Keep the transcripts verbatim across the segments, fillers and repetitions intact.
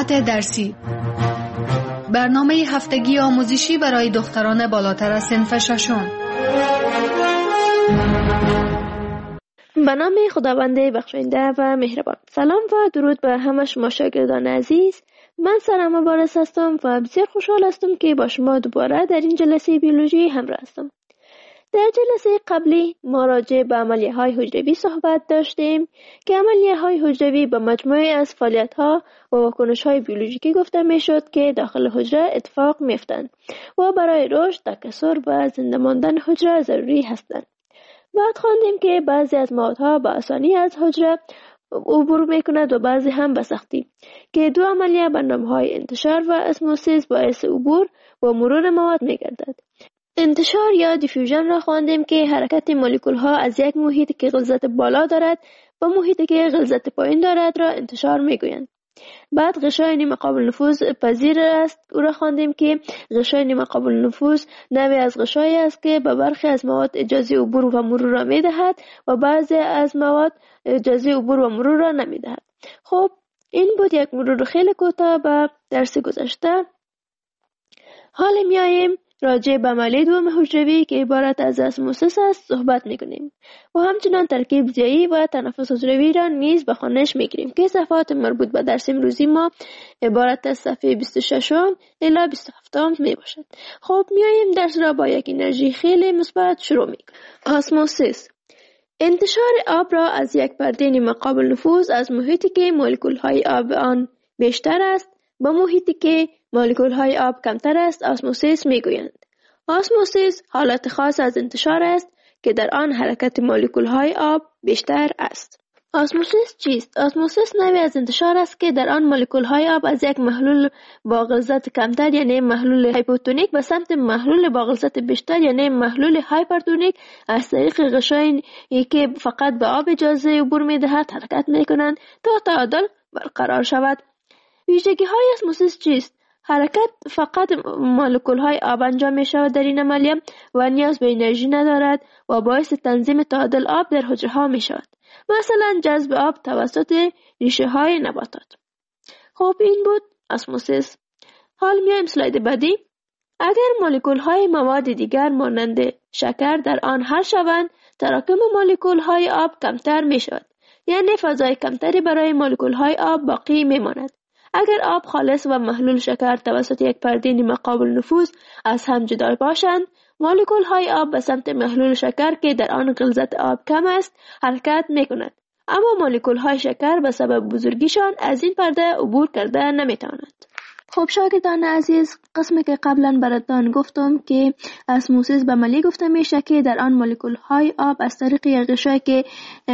ساعت درسی، برنامه هفتگی آموزشی برای دختران بالاتر از صنف ششم. به نام خداوند بخشنده و مهربان. سلام و درود به همه شما شاگردان عزیز. من سرم مبارز هستم و بسیار خوشحال هستم که با شما دوباره در این جلسه بیولوژی همراه هستم. در جلسه قبلی ما راجع به عملیه های حجروی صحبت داشتیم که عملیه های حجروی به مجموعه از فعالیت ها و واکنش های بیولوژیکی گفته می شد که داخل حجره اتفاق می افتند و برای رشد، تکثر و زنده ماندن حجره ضروری هستند. بعد خواندیم که بعضی از موادها به آسانی از حجره عبور می کند و بعضی هم به سختی، که دو عملیه به نام‌های انتشار و اسموسیس باعث عبور و مرور مواد می گردد. انتشار یا دیفیوژن را خواندیم که حرکت مولکول ها از یک محیط که غلظت بالا دارد به محیطی که غلظت پایین دارد را انتشار می گویند. بعد غشای نیمه قابل نفوذ پذیر است او را خواندیم که غشای نیمه قابل نفوذ نوعی از غشایی است که به برخی از مواد اجازه عبور و مرور را می دهد و بعضی از مواد اجازه عبور و مرور را نمی دهد. خب این بود یک مرور خیلی کوتاه به درس گذشته. حالا میاییم راجع به عملیه دوم حجروی که عبارت از اسموسیس است صحبت میکنیم و همچنان ترکیب ضیایی و تنفس حجروی را نیز به خوانش میگیریم که صفحات مربوط به درس امروزی ما عبارت از صفحه بیست و شش الی بیست و هفت می باشد. خب میاییم درس را با یک انرژی خیلی مثبت شروع میکنیم. اسموسیس، انتشار آب را از یک پرده نیمه قابل نفوذ از محیطی که مولکول های آب آن بیشتر است به محیطی که مولکول های آب کمتر است اسموسیس میگویند. اسموسیس حالت خاص از انتشار است که در آن حرکت مولکول های آب بیشتر است. اسموسیس چیست؟ اسموسیس نوعی از انتشار است که در آن مولکول های آب از یک محلول با غلظت کمتر یعنی محلول هایپوتونیک به سمت محلول با غلظت بیشتر یعنی محلول هایپرتونیک از طریق غشایی که فقط به آب اجازه عبور میدهد حرکت میکنند تا تعادل برقرار شود. ویژگی های اسموسیس چیست؟ حرکت فقط مولکول های آب انجام می شود در این عملیه و نیاز به انرژی ندارد و باعث تنظیم تعادل آب در حجره ها می شود، مثلا جذب آب توسط ریشه های نباتات. خب این بود اسموسیس. حال میایم اسلاید بعدی. اگر مولکول های مواد دیگر مانند شکر در آن حل شوند تراکم مولکول های آب کمتر می شود، یعنی فضای کمتری برای مولکول های آب باقی می ماند. اگر آب خالص و محلول شکر توسط یک پرده نیمه قابل نفوذ از هم جدا باشند مولکول های آب به سمت محلول شکر که در آن غلظت آب کم است حرکت می کند، اما مولکول های شکر به سبب بزرگیشان از این پرده عبور کرده نمی توانند. خب شاگردان عزیز، قسمی که قبلا براتان گفتم که اسموسیس به عملیه گفته میشه که در آن مولکول های آب از طریق یک غشایی که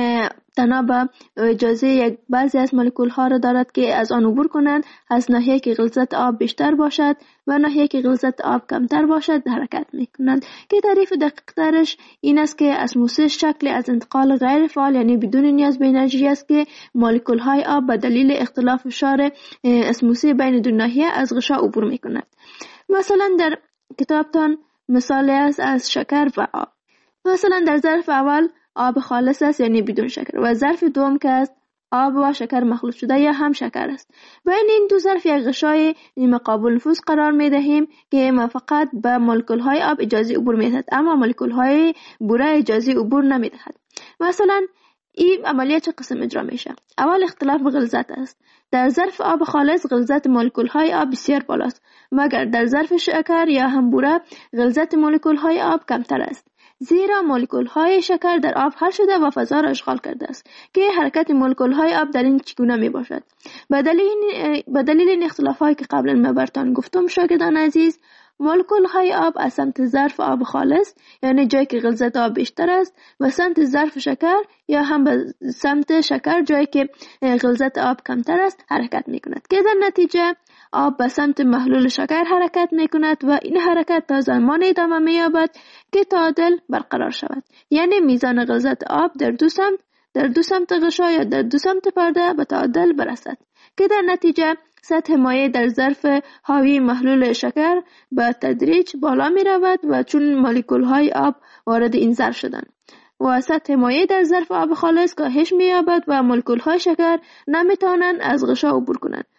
تنها به اجازه یک بعضی از مولکول ها را دارد که از آن عبور کنند از ناحیه که غلظت آب بیشتر باشد و ناحیه که غلظت آب کمتر باشد حرکت میکنند، که تعریف دقیق ترش این است که اسموسیس شکلی از انتقال غیر فعال یعنی بدون نیاز به انرژی است که مولکول های آب به دلیل اختلاف فشار اسموسی بین دو ناحیه از غشا عبور میکنند. مثلا در کتابتان مثال است از شکر و آب. مثلا در ظرف اول آب خالص است یعنی بدون شکر و ظرف دوم که است آب و شکر مخلوط شده یا هم شکر است. بین این دو ظرف یک غشای نیمه قابل نفوذ قرار می دهیم که ما فقط به مولکول های آب اجازه عبور می دهد اما مولکول های بوره اجازه عبور نمی دهد. مثلا این عملیه چه قسم اجرا میشه؟ اول اختلاف غلظت است. در ظرف آب خالص غلظت مولکول های آب بسیار بالاست، مگر در ظرف شکر یا هم بوره غلظت مولکول های آب کمتر است، زیرا مولکول های شکر در آب حل شده و فضا را اشغال کرده است. که حرکت مولکول های آب در این چگونه می باشد؟ به دلیل به دلیل این اختلاف هایی که قبلا من براتون گفتم شاگردان عزیز، مولکول های آب از سمت ظرف آب خالص یعنی جایی که غلظت آب بیشتر است و سمت ظرف شکر یا هم به سمت شکر جایی که غلظت آب کمتر است حرکت می کند، که در نتیجه آب به سمت محلول شکر حرکت می کند و این حرکت تا زمان ادامه می یابد که تعادل برقرار شود، یعنی میزان غلظت آب در دو سمت در دو سمت غشا یا در دو سمت پرده به تعادل برسد، که در نتیجه سطح مایع در ظرف حاوی محلول شکر به تدریج بالا می رود و چون مولکول های آب وارد این ظرف شدند و سطح مایع در ظرف آب خالص کاهش می یابد و مولکول های شکر نمی توانند از غشا عبور کنند،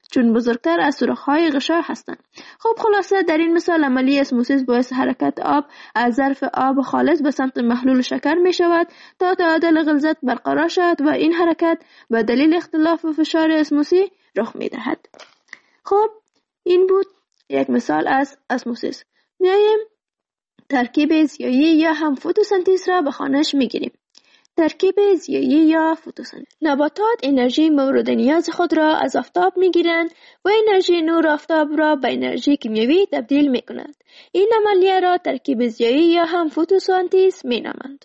چون بزرگتر از سوراخ‌های غشا هستند. خب خلاصه در این مثال عملیه اسموسیس باعث حرکت آب از ظرف آب خالص به سمت محلول شکر می شود تا تعادل غلظت برقرار شود و این حرکت به دلیل اختلاف فشار اسموسی رخ می دهد. خب این بود یک مثال از اسموسیس. میایم ترکیب زیایی یا هم فتوسنتز را به خوانش می گیریم. ترکیب زیایی یا فتوسنتز. نباتات انرژی مورد نیاز خود را از آفتاب می گیرند و انرژی نور آفتاب را به انرژی کیمیایی تبدیل می کنند. این عملیه را ترکیب زیایی یا هم فتوسنتز می نامند.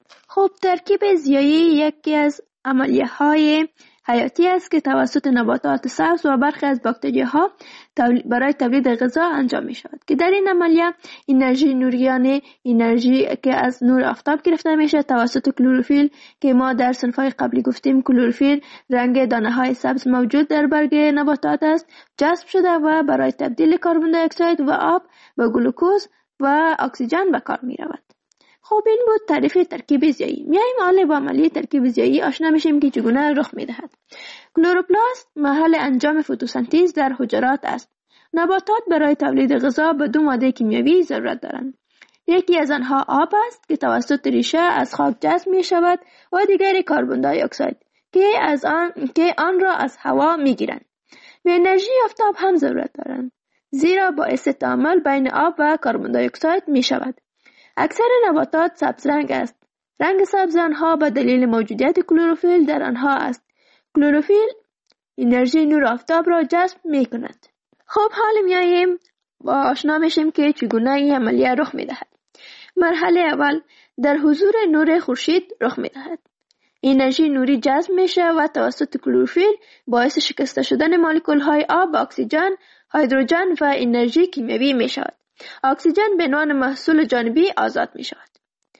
خب ترکیب زیایی یکی از عملیه های حیاتی است که توسط نباتات سبز و برخی از باکتریاها برای تولید غذا انجام می شود که در این عملیه انرژی نوریانه انرژی که از نور آفتاب گرفته می شود توسط کلروفیل که ما در صنفهای قبلی گفتیم کلروفیل رنگ دانه های سبز موجود در برگ نباتات است جذب شده و برای تبدیل کربن دی اکساید و آب به گلوکوز و اکسیژن به کار می رود. خب این بود تعریف ترکیب زیایی. میایم حالا با عملیه ترکیب زیایی آشنا میشیم که چگونه رخ میدهد. کلوروپلاست محل انجام فتوسنتز در حجرات است. نباتات برای تولید غذا به دو ماده کیمیایی ضرورت دارند. یکی از آنها آب است که توسط ریشه از خاک جذب می شود و دیگری کربن دی اکساید که از آن که آن را از هوا میگیرند. به انرژی آفتاب هم ضرورت دارند زیرا باعث تعامل بین آب و کربن دی اکساید می شود. اکثر نباتات سبز رنگ است. رنگ سبز آنها به دلیل موجودیت کلروفیل در آنها است. کلروفیل انرژی نور آفتاب را جذب می کند. خب حالا میاییم با آشنا میشیم که چگونه این عملیه رخ می دهد. مرحله اول در حضور نور خورشید رخ می دهد. انرژی نوری جذب میشه و توسط کلروفیل باعث شکسته شدن مولکول های آب، اکسیژن، هیدروژن و انرژی کیمیایی می شود. اکسیژن به عنوان محصول جانبی آزاد می شود.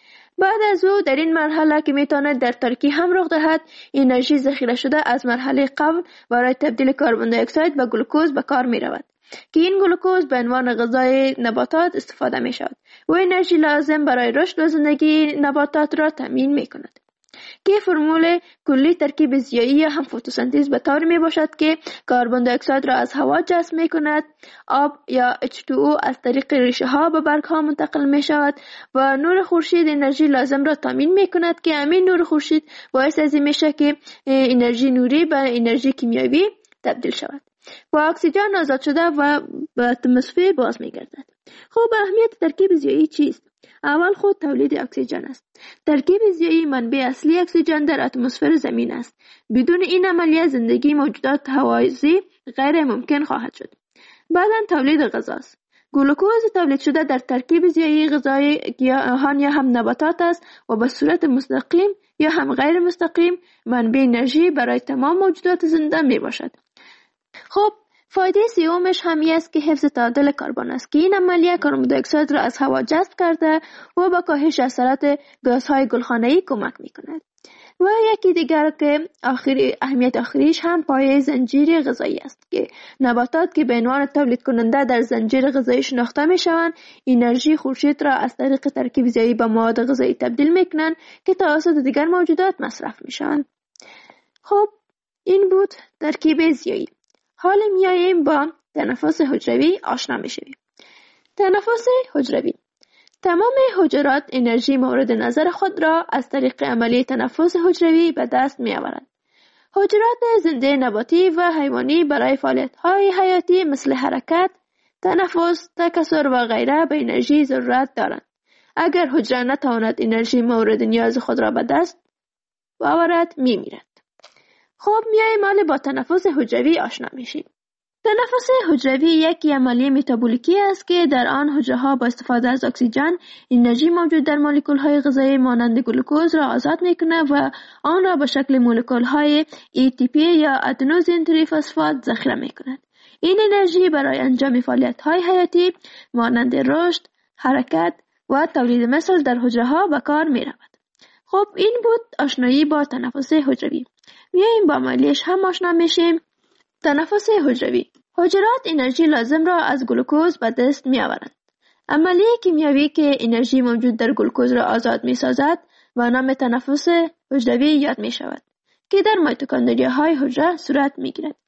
بعد از او در این مرحله که می تواند در تاریکی هم رخ دهد انرژی ذخیره شده از مرحله قبل برای تبدیل کربن دی اکساید به گلوکوز به کار می رود که این گلوکوز به عنوان غذای نباتات استفاده می شود و انرژی لازم برای رشد و زندگی نباتات را تامین می کند. که فرمول کلی ترکیب زیایی یا هم فتوسنتز به طور می باشد که کربن دی اکساید را از هوا جذب می کند، آب یا اچ تو او از طریق ریشه ها به برگ ها منتقل می شود و نور خورشید انرژی لازم را تامین می کند که همین نور خورشید باعث از این می شود که انرژی نوری به انرژی کیمیایی تبدیل شود و اکسیژن آزاد شده و به اتمسفر باز می گردد. خب اهمیت ترکیب زیایی چیست؟ اول خود تولید اکسیژن است. ترکیب زیایی منبع اصلی اکسیژن در اتمسفر زمین است. بدون این عملیه زندگی موجودات هوازی غیر ممکن خواهد شد. بعداً تولید غذا است. گلوکوز تولید شده در ترکیب زیایی غذای گیاهان یا هم نباتات است و به صورت مستقیم یا هم غیر مستقیم منبع انرژی برای تمام موجودات زنده می باشد. خب فایده سومش همی است که حفظ تعادل کربن است که این عملیه کربن دی اکساید را از هوا جذب کرده و به کاهش اثرات گازهای گلخانه‌ای کمک می‌کند. و یکی دیگر که آخری اهمیت آخریش هم پایه زنجیره غذایی است که نباتات که به عنوان تولید کننده در زنجیره غذایی شناخته می‌شوند انرژی خورشید را از طریق ترکیب زیایی به مواد غذایی تبدیل می‌کنند که توسط دیگر موجودات مصرف می‌شوند. خب این بود ترکیب زیایی. حالا میاییم با تنفس حجروی آشنا میشویم. تنفس حجروی تمام حجرات انرژی مورد نظر خود را از طریق عملیه تنفس حجروی به دست میآورند. حجرات زنده نباتی و حیوانی برای فعالیت‌های حیاتی مثل حرکت، تنفس، تکثر و غیره به انرژی ضرورت دارند. اگر حجره نتواند انرژی مورد نیاز خود را به دست آورد میمیرد. خب میاییم حالا با تنفس حجروی آشنا میشیم. تنفس حجروی یک عملیه متابولیکی است که در آن حجره‌ها با استفاده از اکسیژن انرژی موجود در مولکول‌های غذایی مانند گلوکوز را آزاد می‌کند و آن را به شکل مولکول‌های ای تی پی یا آدنوزین تریفسفات ذخیره می‌کند. این انرژی برای انجام فعالیت‌های حیاتی مانند رشد، حرکت و تولید مثل در حجره‌ها به کار می‌رود. خب این بود آشنایی با تنفس حجروی. میاییم با عملیش هم آشنا میشیم. تنفس حجروی. حجرات انرژی لازم را از گلوکوز به دست می آورند. عملیه کیمیایی که انرژی موجود در گلوکوز را آزاد می سازد و نام تنفس حجروی یاد می شود که در میتوکندریاهای حجره صورت می گیرد.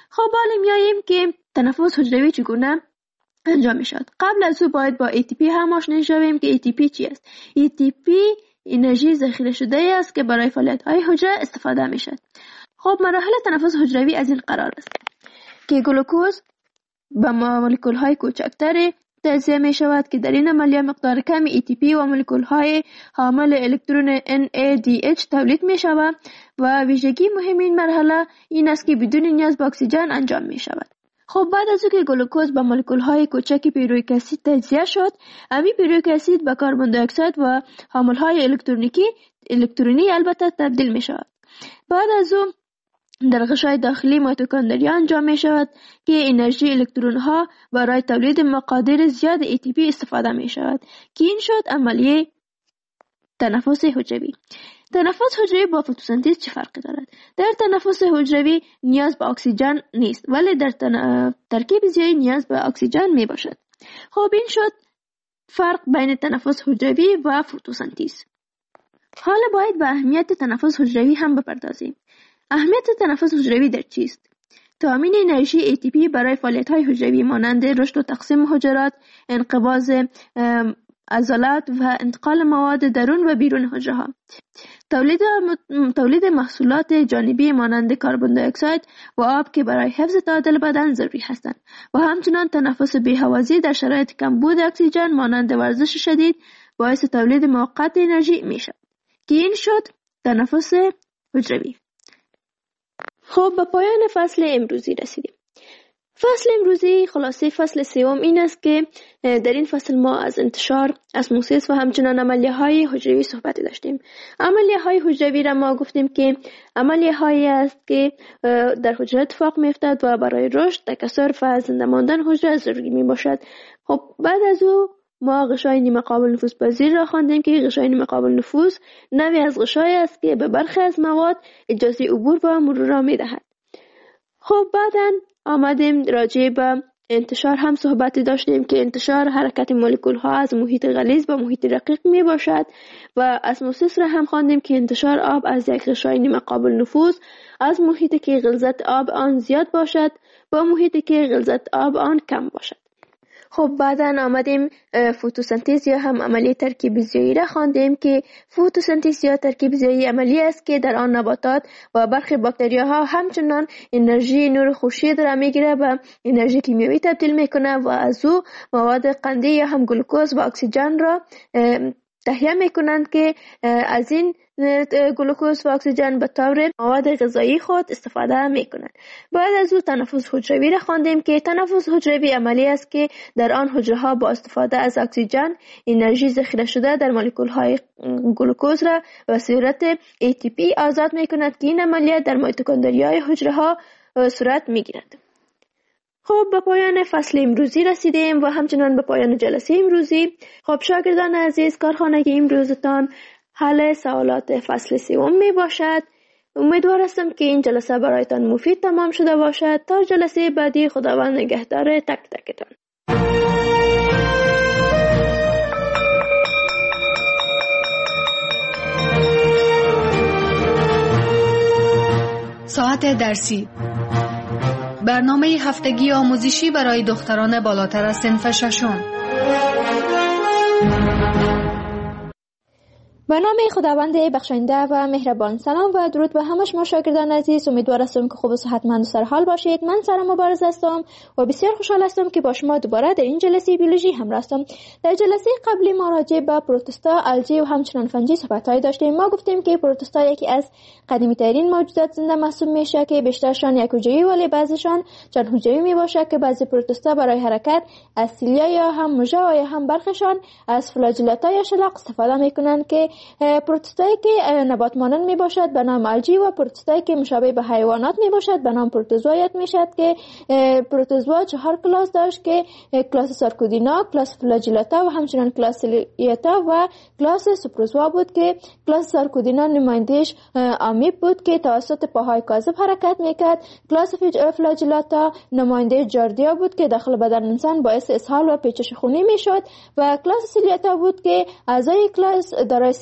خب حالا میاییم که تنفس حجروی چگونه انجام میشد. قبل از او باید با ای تی پی هم آشنا شویم که ای تی پی چی است. ای تی پی انرژی ذخیره شده است که برای فعالیت‌های حجره استفاده میشد. خب مراحل تنفس حجروی از این قرار است که گلوکوز به مولکول‌های کوچکتر تجزیه می شود که در این عملیه مقدار کم ای تی پی و مولکول‌های حامل الکترون ان ای دی اچ تولید می شود و ویژگی مهم این مرحله این است که بدون نیاز به اکسیژن انجام می شود. خب بعد از اینکه گلوکوز به مولکول‌های کوچک پیرویک اسید تجزیه شد، امی پیرویک اسید به کربن دی اکساید و حامل‌های الکترونیکی الکترونی البته تبدیل می شود. بعد از اون در غشای داخلی میتوکندریا انجام می شود که انرژی الکترون ها برای تولید مقادیر زیاد ای تی پی استفاده می شود که این شد عملیه تنفس حجروی. تنفس حجروی با فتوسنتز چه فرقی دارد؟ در تنفس حجروی نیاز به اکسیژن نیست ولی در تن... ترکیب زیایی نیاز به اکسیژن می باشد. خب این شد فرق بین تنفس حجروی و فتوسنتز. حالا باید به اهمیت تنفس حجروی هم بپردازیم. اهمیت تنفس حجروی در چیست؟ تامین انرژی ای تی پی برای فعالیت‌های حجروی مانند رشد و تقسیم حجرات، انقباض عضلات و انتقال مواد درون و بیرون حجره. تولید تولید محصولات جانبی مانند کربن دی اکساید و آب که برای حفظ تعادل بدن ضروری هستند و همچنین تنفس بی‌هوازی در شرایط کمبود اکسیژن مانند ورزش شدید باعث تولید موقت انرژی میشد که این شد تنفس حجروی. خب به پایان فصل امروزی رسیدیم. فصل امروزی خلاصه فصل سوم این است که در این فصل ما از انتشار، اسموسیس و همچنان عملیه های حجروی صحبت داشتیم. عملیه های حجروی را ما گفتیم که عملیه هایی است که در حجره اتفاق می افتد و برای رشد، تکثر و زنده ماندن حجره ضروری می باشد. خب بعد از او ما غشای نیمه قابل نفوذ پذیر را خواندیم که غشای نیمه قابل نفوذ نوعی از غشای است که به برخی از مواد اجازه عبور و مرور را می دهد. خب بعداً آمدیم راجع به انتشار هم صحبتی داشتیم که انتشار حرکت مولکول ها از محیط غلیظ به محیط رقیق می باشد و اسموسیس را هم خواندیم که انتشار آب از یک غشای نیمه قابل نفوذ از محیطی که غلظت آب آن زیاد باشد با محیطی که غلظت آب آن کم باشد. خب بعداً آمدیم فتوسنتز یا هم عملیه ترکیب زیایی را خواندیم که فتوسنتز یا ترکیب زیایی عملیه است که در آن نباتات و برخی باکتریاها همچنان انرژی نور خورشید را میگیره و انرژی کیمیایی تبدیل میکنه و از او مواد قندی یا هم گلوکوز و اکسیژن را تهیه میکنند که از این گلوکوز و اکسیژن به طور مواد غذایی خود استفاده میکنند. بعد از او تنفس حجروی را خواندیم که تنفس حجروی عملی است که در آن حجره ها با استفاده از اکسیژن انرژی ذخیره شده در مولکول های گلوکوز را به صورت ای تی پی آزاد میکند که این عملیات در میتوکندریای حجره ها صورت میگیرد. خب به پایان فصل امروزی رسیدیم و همچنان به پایان جلسه امروزی. خب شاگردان عزیز، کارخانه امروزتان حل سوالات فصل سوم می باشد. امیدوار هستم که این جلسه برایتان مفید تمام شده باشد. تا جلسه بعدی خداوند نگهدار تک تکتان. ساعت درسی، برنامه هفتگی آموزشی برای دختران بالاتر از صنف ششم. به نام خداوند بخشنده و مهربان. سلام و درود به همه شما شاگردان عزیز. امیدوار هستم که خوب و صحتمند و سرحال باشید. من سارا مبارز هستم و بسیار خوشحال هستم که با شما دوباره در این جلسه بیولوژی همراه هستم. در جلسه قبلی ما راجع به پروتوستا، الژی و همچنان فنجی صحبت‌های داشتیم. ما گفتیم که پروتوستا یکی از قدیمی ترین موجودات زنده محسوب میشه که بیشترشان یک حجری ولی بعضیشان چند حجری میباشه که بعضی پروتوستا برای حرکت از سیلیا یا هم موژه یا هم برخشان از فلاجلتا یا شلاق استفاده میکنن که پروتوستایی که نبات مانند می باشد به نام الژی و پروتوستایی که مشابه به حیوانات می باشد به نام پروتوزوا یاد می شد که پروتوزوا چهار کلاس داشت که کلاس سارکودینا، کلاس فلاجلتا و همچنین کلاس سیلیتا و کلاس سپروزوا بود که کلاس سارکودینا نمایندهش آمیب بود که توسط پاهای کاذب حرکت میکرد. کلاس فلاجلتا نماینده جاردیا بود که داخل بدن انسان باعث اسهال و پیچش خونی میشد و کلاس سیلیتا بود که اعضای کلاس دارای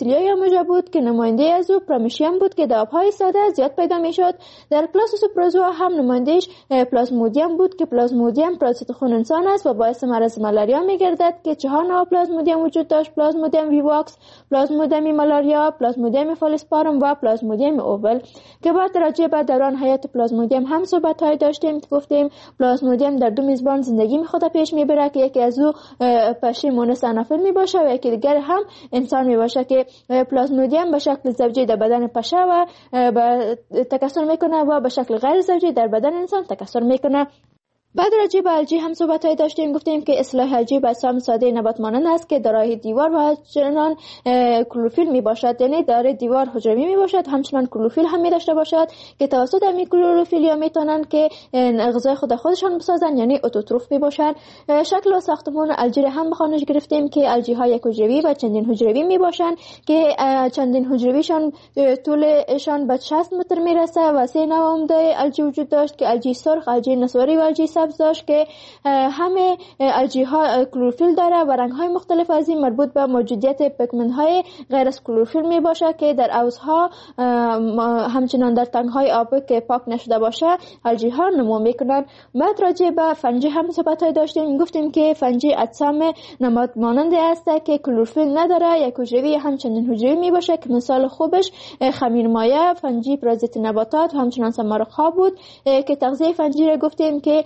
کلوروفیلیا یا موژا بود که نماینده از او پرامشیم بود که در آبهای ساده زیاد پیدا میشد. در کلاس سوپروزوا هم نمایندهش پلازمودیم بود که پلازمودیم پرازیت خون انسان است و باعث مرض مالاریا میگردد که چهار نوع پلازمودیم وجود داشت: پلازمودیم ویواکس، پلازمودیم مالاریا، پلازمودیم فالسپارم و پلازمودیم اوول که بعد راجع به دوران حیات پلازمودیم هم صحبت های داشتیم که گفتیم پلازمودیم در دو میزبان زندگی خود پیش میبره که یکی از او پشه مونس انافل میباشه و یکی دیگر هم انسان میباشه که پلازمودیم به شکل زوجی در بدن پشه و تکثر میکنه و به شکل غیر زوجی در بدن انسان تکثر میکنه. بعد راجع به الژی هم صحبت‌های داشتیم، گفتیم که اصطلاح الژی به اسم ساده نبات مانند است که دارای دیوار و همچنان کلروفیل می باشد، یعنی دارای دیوار حجروی می باشد، همچنان کلروفیل هم می داشته باشد که توسط همین کلروفیل یا میتونن که غذای خود خودشان بسازن، یعنی اتوتروف می باشد. شکل و ساختمان الژی هم بخوانش گرفتیم که الژی ها یک حجروی و چندین حجروی می باشند که چندین حجرویشان طولشان به شصت متر می رسه و سه نوع عمده الژی وجود داشت که الژی سرخ، الژی نسواری و الژی داشت که همه الژی ها کلروفیل داره و رنگ های مختلف از این مربوط به موجودیت پیگمنت های غیر از کلروفیل می باشه که در حوضها همچنان در تنگ های آبی که پاک نشده باشه الژی ها نمو میکنن. بعد راجع به فنجی هم صحبت های داشتیم، گفتیم که فنجی اجسام نماد مانند است که کلروفیل نداره، یک حجروی همچنین حجروی می باشه که مثال خوبش خمیرمایه، فنجی پرازیت نباتات و همچنان سمارق ها بود که تغذیه فنجی را گفتیم که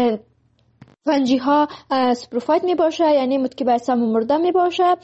فنجی ها سپروفایت می باشه، یعنی متکی به اجسام مرده می باشه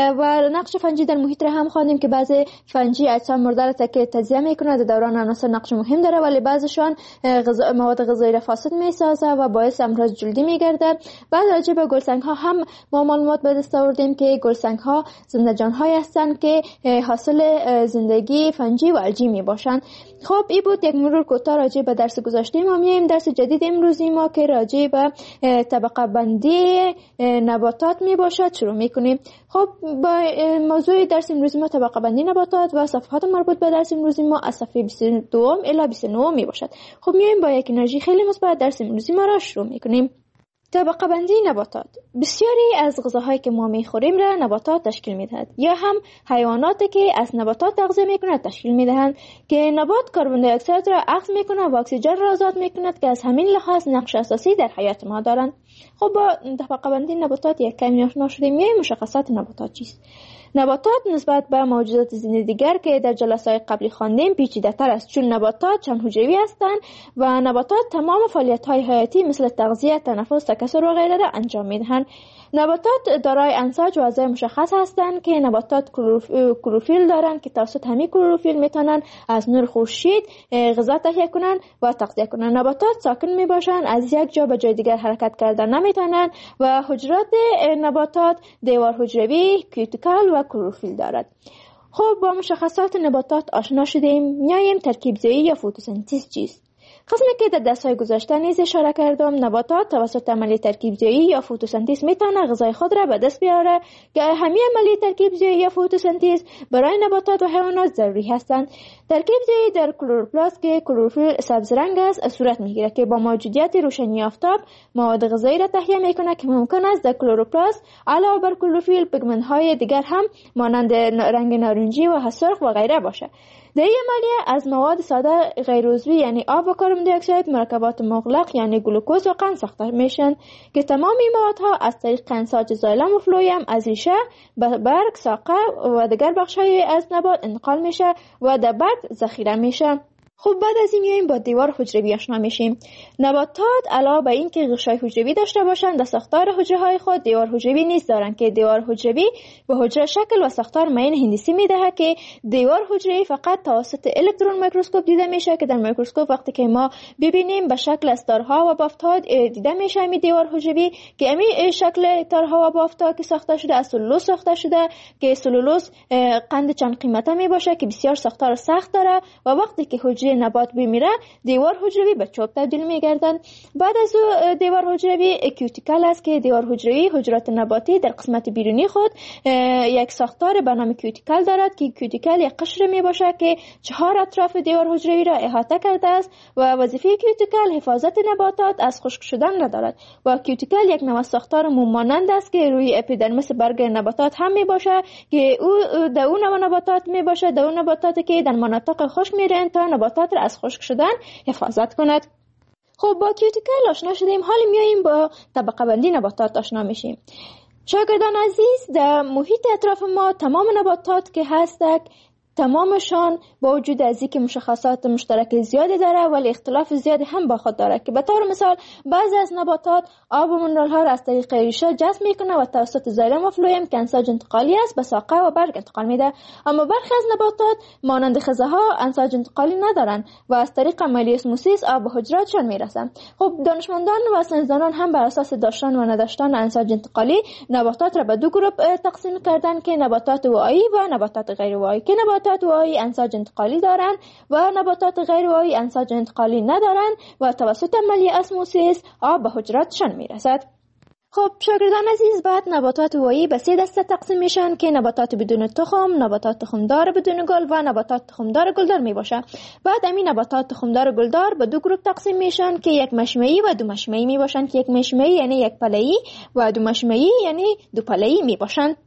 و نقش فنجی در محیط را هم خواندیم که بعضی فنجی اجسام مرده را که تجزیه میکنه در دوران عناصر نقش مهم داره، ولی بعضیشان غذا مواد غذایی را فاسد می سازه و باعث امراض جلدی می گرده. بعد راجع به گلسنگ ها هم ما معلومات به دست آوردیم که گلسنگ ها زنده جان های هستند که حاصل زندگی فنجی و الژی می باشند. خب این بود یک مرور کوتاه راجع به درس گذشته. ما میایم درس جدید امروزی ما که راجع به طبقه بندی نباتات می باشد شروع می کنیم. خب با موضوع درس امروزی ما طبقه بندی نباتات و صفحات مربوط به درس امروزی ما از صفحه بیست و دو الی بیست و نه می باشد. خب میایم با یک انرژی خیلی مثبت درس امروزی ما را شروع می کنیم. طبقه بندی نباتات. بسیاری از غذاهایی که ما میخوریم را نباتات تشکیل میدهد یا هم حیواناتی که از نباتات تغذیه میکنند تشکیل میدهند که نبات کربن دی اکساید را اخذ میکنه و اکسیژن را آزاد میکند که از همین لحاظ نقش اساسی در حیات ما دارند. خب با طبقه بندی نباتات یک کمی آشنا شدیم. میایم مشخصات نباتات چیست؟ نباتات نسبت به موجودات زنده دیگر که در جلسات قبلی خواندیم پیچیده‌تر است، چون نباتات چند حجروی هستند و نباتات تمام فعالیت‌های حیاتی مثل تغذیه، تنفس، تکثر و غیره را انجام می‌دهند. نباتات دارای انساج و اعضای مشخص هستند که نباتات کلروفیل دارند که توسط همین کلروفیل میتونن از نور خورشید غذا تهیه کنند و تغذیه کنند. نباتات ساکن میباشند، از یک جا به جای دیگر حرکت کردن نمیتونند و حجرات نباتات دیوار حجروی، کیوتیکل و کلروفیل دارد. خب با مشخصات نباتات آشنا شدیم. میایم ترکیب زایی یا فتوسنتز چیست؟ قسمی که در درس‌های گذشته نیز اشاره کردم، نباتات توسط عملیه ترکیب زایی یا فتوسنتز میتونه غذای خود را به دست بیاره که همین عملیه ترکیب زایی یا فتوسنتز برای نباتات و حیوانات ضروری هستند. ترکیب زایی در کلروپلاست که کلروفیل سبز رنگ است صورت میگیره که با موجودیت روشنی آفتاب مواد غذایی را تهیه میکنه که ممکن است در کلروپلاست علاوه بر کلروفیل پیگمنت های دیگر هم مانند رنگ نارنجی و سرخ و غیره باشه. در این عملیه از مواد ساده غیر عضوی یعنی آب و کربن دی اکساید مرکبات مغلق یعنی گلوکوز و قند ساخته میشن که تمام این موادها از طریق انساج زایلم و فلویم از ریشه به برگ، ساقه و دیگر بخش‌های از نبات انتقال میشه و در برگ ذخیره میشه. خب بعد از این میایم با دیوار حجروی آشنا میشیم. نباتات علاوه بر این که غشای حجروی داشته باشند، در ساختار حجره های خود دیوار حجروی نیز دارند که دیوار حجروی به حجره شکل و ساختار معین هندسی میدهد که دیوار حجروی فقط توسط الکترون میکروسکوپ دیده میشه که در میکروسکوپ وقتی که ما ببینیم به شکل از تارها و بافت‌ها دیده میشه این دیوار حجروی که همین شکل تارها و بافت‌ها که ساخته شده از سلولوز ساخته شده که سلولوز قند چند قیمته میباشه که بسیار ساختار سخت داره و وقتی که حجره حجره نبات بمیره دیوار حجروی به چوب تبدیل میگردند. بعد از او دیوار حجروی کیوتیکل است که دیوار حجروی حجرات نباتی در قسمت بیرونی خود یک ساختار به نام کیوتیکل دارد که کیوتیکل یک قشر می باشد که چهار اطراف دیوار حجروی را احاطه کرده است و وظیفه کیوتیکل حفاظت نباتات از خشک شدن را دارد و کیوتیکل یک نوع ساختار موم مانند است که روی اپیدرمیس برگ نباتات هم می باشد که او در اون نوع نباتات می باشد در اون نباتاتی که در مناطق خشک میرن تا نباتات را از خشک شدن حفاظت کند. خب با کیوتیکل آشنا شدیم، حالا میاییم با طبقه بندی نباتات آشنا میشیم. شاگردان عزیز، در محیط اطراف ما تمام نباتات که هستند تمامشان با وجود از اینکه مشخصات مشترک زیادی داره ولی اختلاف زیادی هم با خود داره که به طور مثال بعضی از نباتات آب و منرال ها را از طریق ریشه جذب میکنه و توسط زایلم و فلویم که انساج انتقالی است به ساقه و برگ انتقال میده، اما برخی از نباتات مانند خزه ها انساج انتقالی ندارن و از طریق عملیه اسموسیس آب به حجراتشان میرسن. خب دانشمندان و ساینسدانان هم بر اساس داشتن و نداشتن انساج انتقالی نباتات را به دو گروه تقسیم کردن که نباتات واعی و نباتات غیر واعی، که نباتات واعی انساج انتقالی دارند و نباتات غیر واعی انساج انتقالی ندارند و توسط عملیه اسموسیس آب به حجراتشان میرسد. خب شاگردان عزیز، بعد نباتات واعی به سه دسته تقسیم میشن که نباتات بدون تخم، نباتات تخمدار بدون گل و نباتات تخمدار گلدار میباشه. بعد همین نباتات تخمدار گلدار به دو گروه تقسیم میشن که یک مشمعی و دو مشمعی میباشن که یک مشمعی یعنی یک پله‌ای و دو مشمعی یعنی دو پله‌ای میباشن.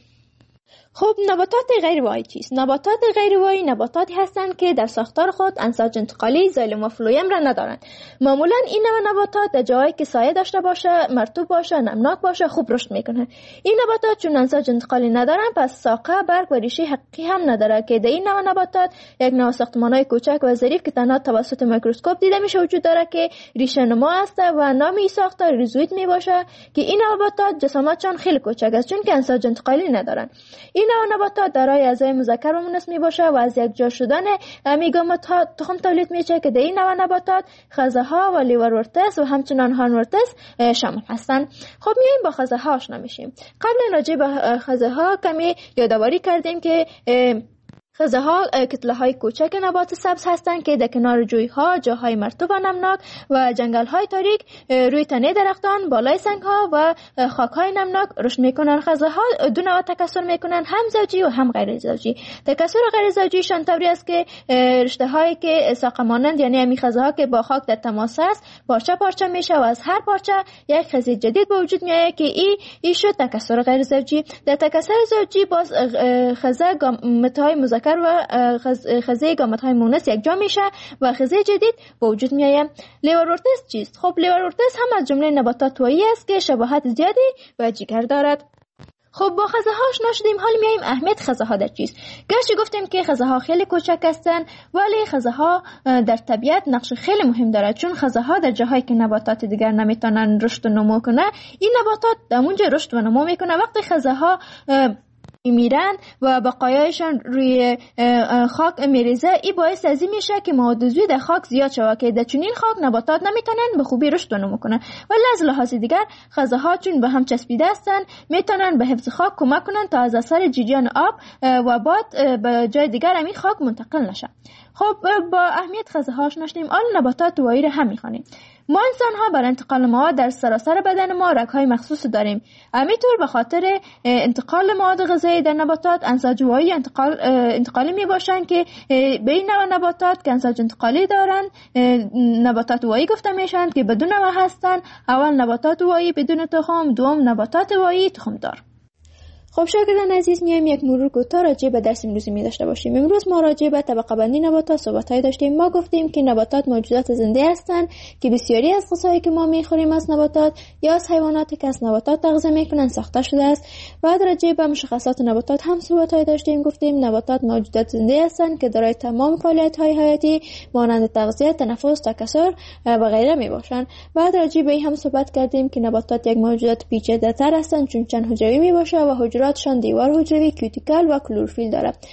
خب نباتات غیر واعی چیست؟ نباتات غیر واعی نباتاتی هستند که در ساختار خود انساج انتقالی زایلم و فلویم را ندارند. معمولا این نوع نباتات در جایی که سایه داشته باشه، مرطوب باشه، نمناک باشه خوب رشد میکنه. این نباتات چون انساج انتقالی ندارن پس ساقه، برگ و ریشه حقیقی هم نداره که در این نوع نباتات یک نوع ساختمان‌های کوچک و ظریف که تنها توسط میکروسکوپ دیده میشه وجود داره که ریشه نما است و نام این ساختار ریزوید میباشه که این نباتات جسامتشان خیلی کوچک است چون که انساج انتقالی ندارن. این نوع نباتات دارای اعضای مذکر و مؤنث میباشه و از یک جا شدن میگامات ها تخم تولید میشه که در این نوع نباتات خزه ها و لیورورتس و همچنان هانورتس شامل هستند. خب میایم با خزه ها آشنا میشیم. قبلا راجع به خزه ها کمی یادآوری کردیم که خزه ها کتله های کوچک نبات سبز هستند که در کنار جوی ها، جاهای مرطوب و نمناک و جنگل های تاریک روی تنه درختان، بالای سنگ ها و خاک های نمناک رشد میکنن. خزه ها دو نوع تکثر میکنن، هم زوجی و هم غیر زوجی. تکثر غیر زوجیشان طوری است که رشته هایی که ساقه مانند یعنی همین خزه ها که با خاک در تماس است پارچه پارچه میشه و از هر پارچه یک خزه جدید به وجود میاد که این این شد تکثر غیر زوجی. در تکثر زوجی باز خزه گامت های مذکر و خزه گامت های مونس یک جا میشه و خزه جدید به وجود میآید. لیورورتس چیست؟ خب لیورورتس هم از جمله نباتات واعی است که شباهت زیادی و جگر دارد. خب با خزه ها آشنا شدیم، حالا میایم اهمیت خزه ها در چیست. گرچه گفتیم که خزه ها خیلی کوچک هستن ولی خزه ها در طبیعت نقش خیلی مهم دارد، چون خزه ها در جاهایی که نباتات دیگر نمیتونن رشد و نمو کنه این نباتات در اونجا رشد و نمو میکنه. وقتی خزه ها میرن و بقایایشان روی خاک میریزه این باعث از این میشه که مواد عضوی در خاک زیاد شود که در چنین خاک نباتات نمیتونن به خوبی رشد و نمو کنن. ولی از لحاظ دیگر خزه ها چون به هم چسبیده هستن میتونن به حفظ خاک کمک کنن تا از اثر جریان آب و باد به جای دیگر همین خاک منتقل نشه. خب با اهمیت خزه ها آشنا شدیم، آن نباتات واعی را هم میخوانیم. ما انسان ها برای انتقال مواد در سراسر بدن ما رگ های مخصوص داریم. همینطور به خاطر انتقال مواد غذایی در نباتات انساج واعی انتقال انتقالی می باشن که به این نوع نباتات که انساج انتقالی دارن نباتات واعی گفته میشن که بدون نوع هستن. اول نباتات واعی بدون تخم، دوم نباتات واعی تخم دار. خب شاگردان عزیز، میایم یک مرور کوتاه راجع به درس امروزی می داشته باشیم. امروز ما راجع به طبقه بندی نباتات صحبت‌های داشتیم. ما گفتیم که نباتات موجودات زنده هستند که بسیاری از غذایی که ما میخوریم از نباتات یا از حیواناتی که از نباتات تغذیه میکنن ساخته شده است. بعد راجع به مشخصات نباتات هم صحبت‌های داشتیم. گفتیم نباتات موجودات زنده هستند که دارای تمام فعالیت‌های حیاتی مانند تغذیه، تنفس، تکثر و غیره میباشند. بعد راجع به این هم صحبت کردیم که نباتات یک موجودات پیچیده‌تر هستند چون چند حجروی میباشه و حجراتشان دیوار حجروی، کیوتیکل و کلروفیل دارد.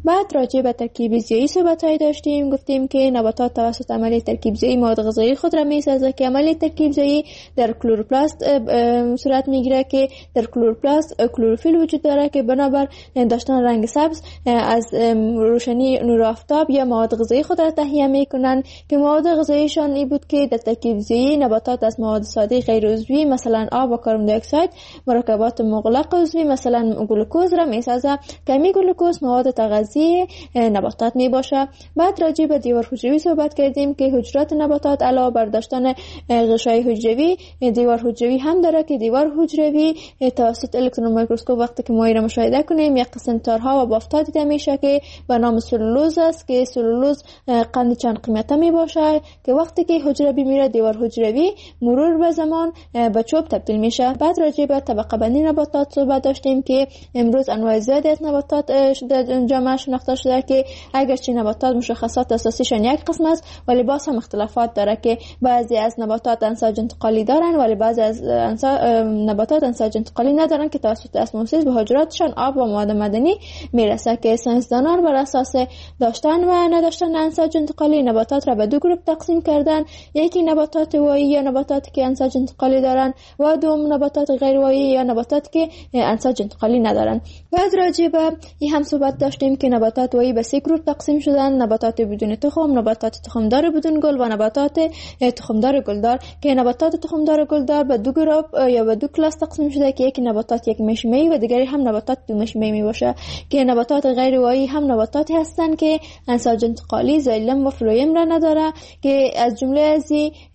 بعد راجع به ترکیب زیایی صحبت‌های داشتیم، گفتیم که نباتات توسط عملیه ترکیب زیایی مواد غذایی خود را می‌سازند که عملیه ترکیب زیایی در کلروپلاست صورت میگیره که در کلروپلاست کلروفیل وجود داره که بنابر داشتن رنگ سبز از روشنی نور آفتاب یا مواد غذایی خود را تهیه میکنن که مواد غذاییشان این بود که در ترکیب زیایی نباتات از مواد ساده غیر عضوی مثلا آب و کربن دی اکساید مرکبات مغلق عضوی مثلا گلوکوز را میسازه که می گلوکوز مواد تغذیه نباتات می باشه. بعد راجع به دیوار حجروی صحبت کردیم که حجرات نباتات علاوه بر داشتن غشای حجروی دیوار حجروی هم داره که دیوار حجروی توسط الکترون میکروسکوپ وقتی که ما را مشاهده کنیم یک قسم تارها و بافت‌ها دیده میشه که به نام سلولوز است که سلولوز قند چند قیمته می باشه که وقتی که حجره بمیره دیوار حجروی مرور به زمان به چوب تبدیل میشه. بعد راجع به طبقه بندی نباتات صحبت داشتیم که امروز انواع زیادی از نباتات در جامعه شناخته شده که اگرچه نباتات مشخصات اساسیشان یک قسم است ولی باز هم اختلافات داره که بعضی از نباتات انساج انتقالی دارن ولی بعضی از نباتات انساج انتقالی ندارن که توسط اسموزیس به حجراتشان آب و مواد معدنی میرسه که ساینسدانان بر اساس داشتن و نداشتن انساج انتقالی نباتات را به دو گروه تقسیم کردن، یکی نباتات وایی یا نباتاتی که انساج انتقالی دارن و دوم نباتات غیر وایی یا نباتاتی که انساج انتقالی ندارن. بعد راجع به این هم صحبت داشتیم که نباتات وایی به سه گروه تقسیم شدن، نباتات بدون تخم، نباتات تخمدار بدون گل و نباتات تخمدار گلدار که نباتات تخمدار گلدار به دو گروه یا به دو کلاس تقسیم شده که یکی نباتات یک مشمه‌ای و دیگری هم نباتات دو مشمه‌ای می باشه که نباتات غیر وایی هم نباتاتی هستند که انساج انتقالی زایلم و فلویم را نداره که از جمله از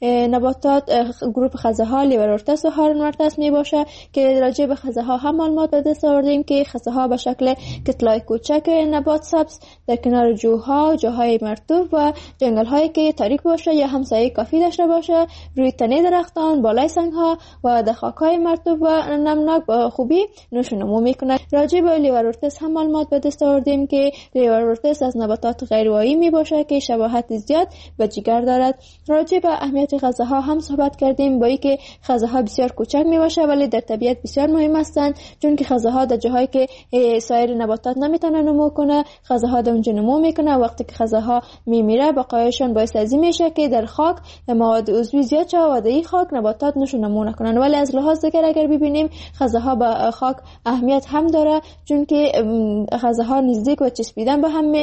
نباتات گروه خزه ها لیورورتس و هارنورتس می باشه که راجع به خزه ها هم معلومات به دست آوردیم که خزه ها به شکل کتلای کوچک نبات سبز در کنار جوها، جاهای مرطوب و جنگل هایی که تاریک باشه یا همسایه کافی داشته باشه روی تنه درختان، بالای سنگ ها و در خاک های مرطوب و نمناک با خوبی نشو نمو میکنه. راجع به لیورورتس هم معلومات به دست آوردیم که لیورورتس از نباتات غیر وایی می باشه که شباهت زیاد به جگر دارد. راجع به اهمیت خزه ها هم صحبت کردیم با اینکه خزه ها بسیار کوچک می باشه ولی در طبیعت بسیار مهم هستند چون که خزه ها در جاهایی که سایر نباتات نمیتونه نمو کنه خزه ها در اونجا نمو میکنه. وقتی که خزه ها میمیره بقایشون باعث از این میشه که در خاک مواد عضوی زیاد شه و در این خاک نباتات نشو نمو نکنن. ولی از لحاظ دیگر اگر ببینیم خزه ها به خاک اهمیت هم داره چون که خزه ها نزدیک و چسبیدن به هم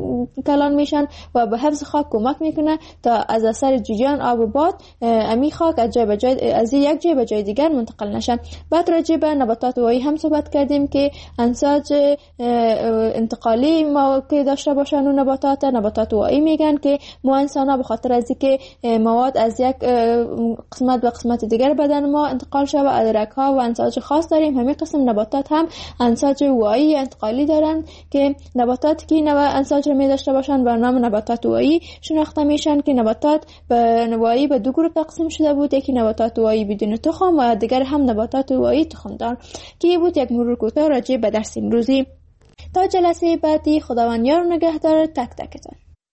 کلان میشن و به حفظ خاک کمک میکنه تا از اثر جریان آب و باد امی خاک از جای به جای از یک جای به جای دیگر منتقل نشن. بعد راجع به نباتات وایی هم صحبت کردیم که انساج انتقالی ما که داشته باشن و نباتات نباتات وایی میگن که ما انسان ها به خاطر از اینکه مواد از یک قسمت به قسمت دیگر بدن ما انتقال شود و ادرک ها و انساج خاص داریم همین قسم نباتات هم انساج وایی انتقالی دارن که نباتات که نوع انساج رو می داشته باشن به نام نباتات وایی شناخته میشن که نباتات به وایی به دو گروه تقسیم شده بود، یکی نباتات وایی بدون تخم و دیگر هم نباتات وایی تخم دار که بود یک مرور کوتاه راجع به درس امروزی. تا جلسه بعدی خداوند یار و نگهدار تک تکتان.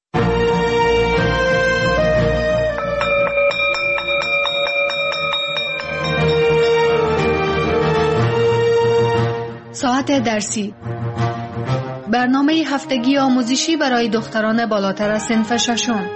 ساعت درسی برنامه هفتگی آموزشی برای دختران بالاتر از صنف ششم.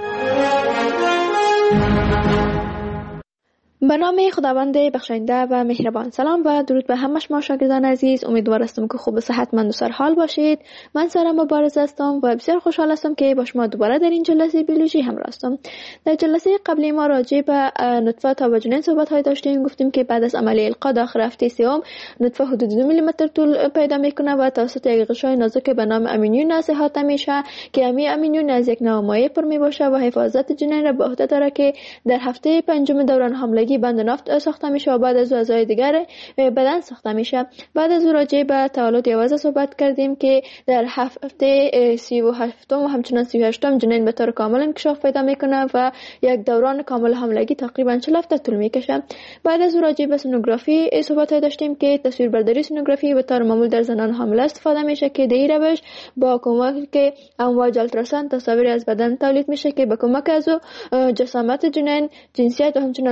به نام خداوند بخشنده و مهربان. سلام و درود به همه شما شاگردان عزیز. امیدوار هستم که خوب و صحتمند و سرحال باشید. من سارا مبارز هستم و بسیار خوشحال هستم که با شما دوباره در این جلسه بیولوژی همراه هستم. در جلسه قبلی ما راجع به نطفه تا به جنین صحبت های داشتیم. گفتیم که بعد از عملیه القا داخل هفته سوم نطفه حدود دو میلی متر طول پیدا میکنه و توسط یک غشای نازک به نام امینیون احاطه میشه که امی امینیون از یک نوع مایع پر میباشه و حفاظت جنین را به عهده داره که در هفته پنجم دوران حاملگی بند نفت ساخته میشه و بعد از اعضای دیگر بدن ساخته میشه. بعد از راجع به تولد یوازه صحبت کردیم که در هفته سی و هفتم و همچنان سی و هشتم جنین به طور کامل انکشاف پیدا میکنه و یک دوران کامل حاملگی تقریبا چهل هفته طول میکشه. بعد از راجع به سونوگرافی صحبت داشتیم که تصویربرداری سونوگرافی به طور معمول در زنان حامله استفاده میشه که در این روش با کمک امواج التراساوند تصاویری از بدن تولید میشه که به کمک از جسامت جنین، جنسیت و همچنان سن از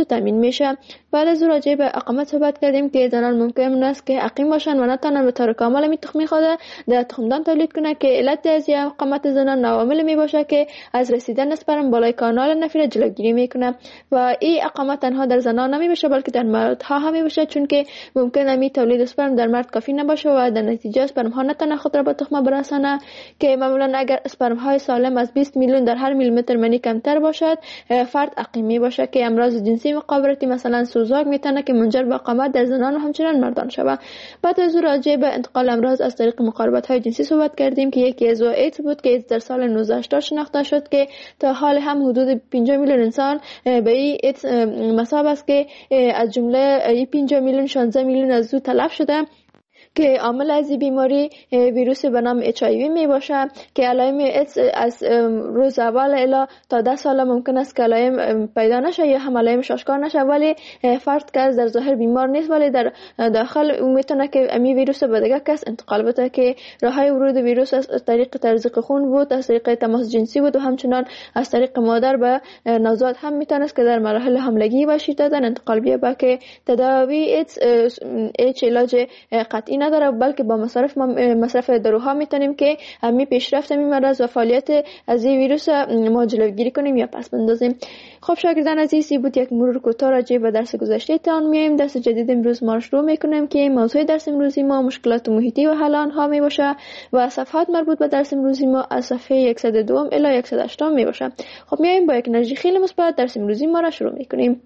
تامین میشه. بعد از راجع به اقامت صحبت کردیم که زنان ممکن است که اقیم باشن و نتونن به طور کامل می تخم خوده در تخمدان تولید کنه که علت از اقامت زنان عوامل می باشه که از رسیدن اسپرم بالای کانال نفیر جلوگیری میکنه و این اقامت تنها در زنان نمی باشه بلکه در مردها هم می باشه، چون که ممکنه می تولید اسپرم در مرد کافی نباشه و در نتیجه اسپرم ها نتونه خود را به تخم برسانه که معمولا اگر اسپرم های سالم از بیست میلیون در هر میلیمتر منی کمتر باشد فرد اقیم می باشه که امراض جنسی مقابلتی مثلا سوزاک میتونه که منجر به اقامت در زنان و همچنین مردان شود. بعد از راجع به انتقال امراض از طریق مقاربت های جنسی صحبت کردیم که یکی از ایدز بود که در سال نوزده هشتاد شناخته شد که تا حال هم حدود پنجاه میلیون انسان به این ایدز مصاب است که از جمله پنجاه میلیون شانزده میلیون از او تلف شده که عامل از این بیماری ویروس به نام اچ آی وی می باشه که علائم ایدز از روز اول الی تا ده سال ممکن است که علائم پیدا نشه یا هم علائمش آشکار نشه، ولی فرد که در ظاهر بیمار نیست ولی در داخل میتونه که امی ویروس به دیگه کس انتقال بده که راههای ورود ویروس از طریق تزریق خون بود، از طریق تماس جنسی بود و همچنان از طریق مادر به نوزاد هم میتونه که در مراحل حملگی و شیردادن انتقال بیابه که تداوی ایدز هیچ علاج قطعی نداره بلکه با مصرف مصرف داروها میتونیم که همین پیشرفت می مرض و فعالیت از این ویروس ما جلوگیری کنیم یا پس بندازیم. خب شاگردان عزیز، بود یک مرور کوتاه راجع به درس گذشته تان. میایم درس جدید امروز ما شروع میکنیم که موضوع درس امروزی ما مشکلات محیطی و حل آنها می باشه و صفحات مربوط به درس امروزی ما از صفحه صد و دو الی صد و هشت می باشه. خب میایم با یک انرژی خیلی مثبت درس امروزی ما را شروع میکنیم.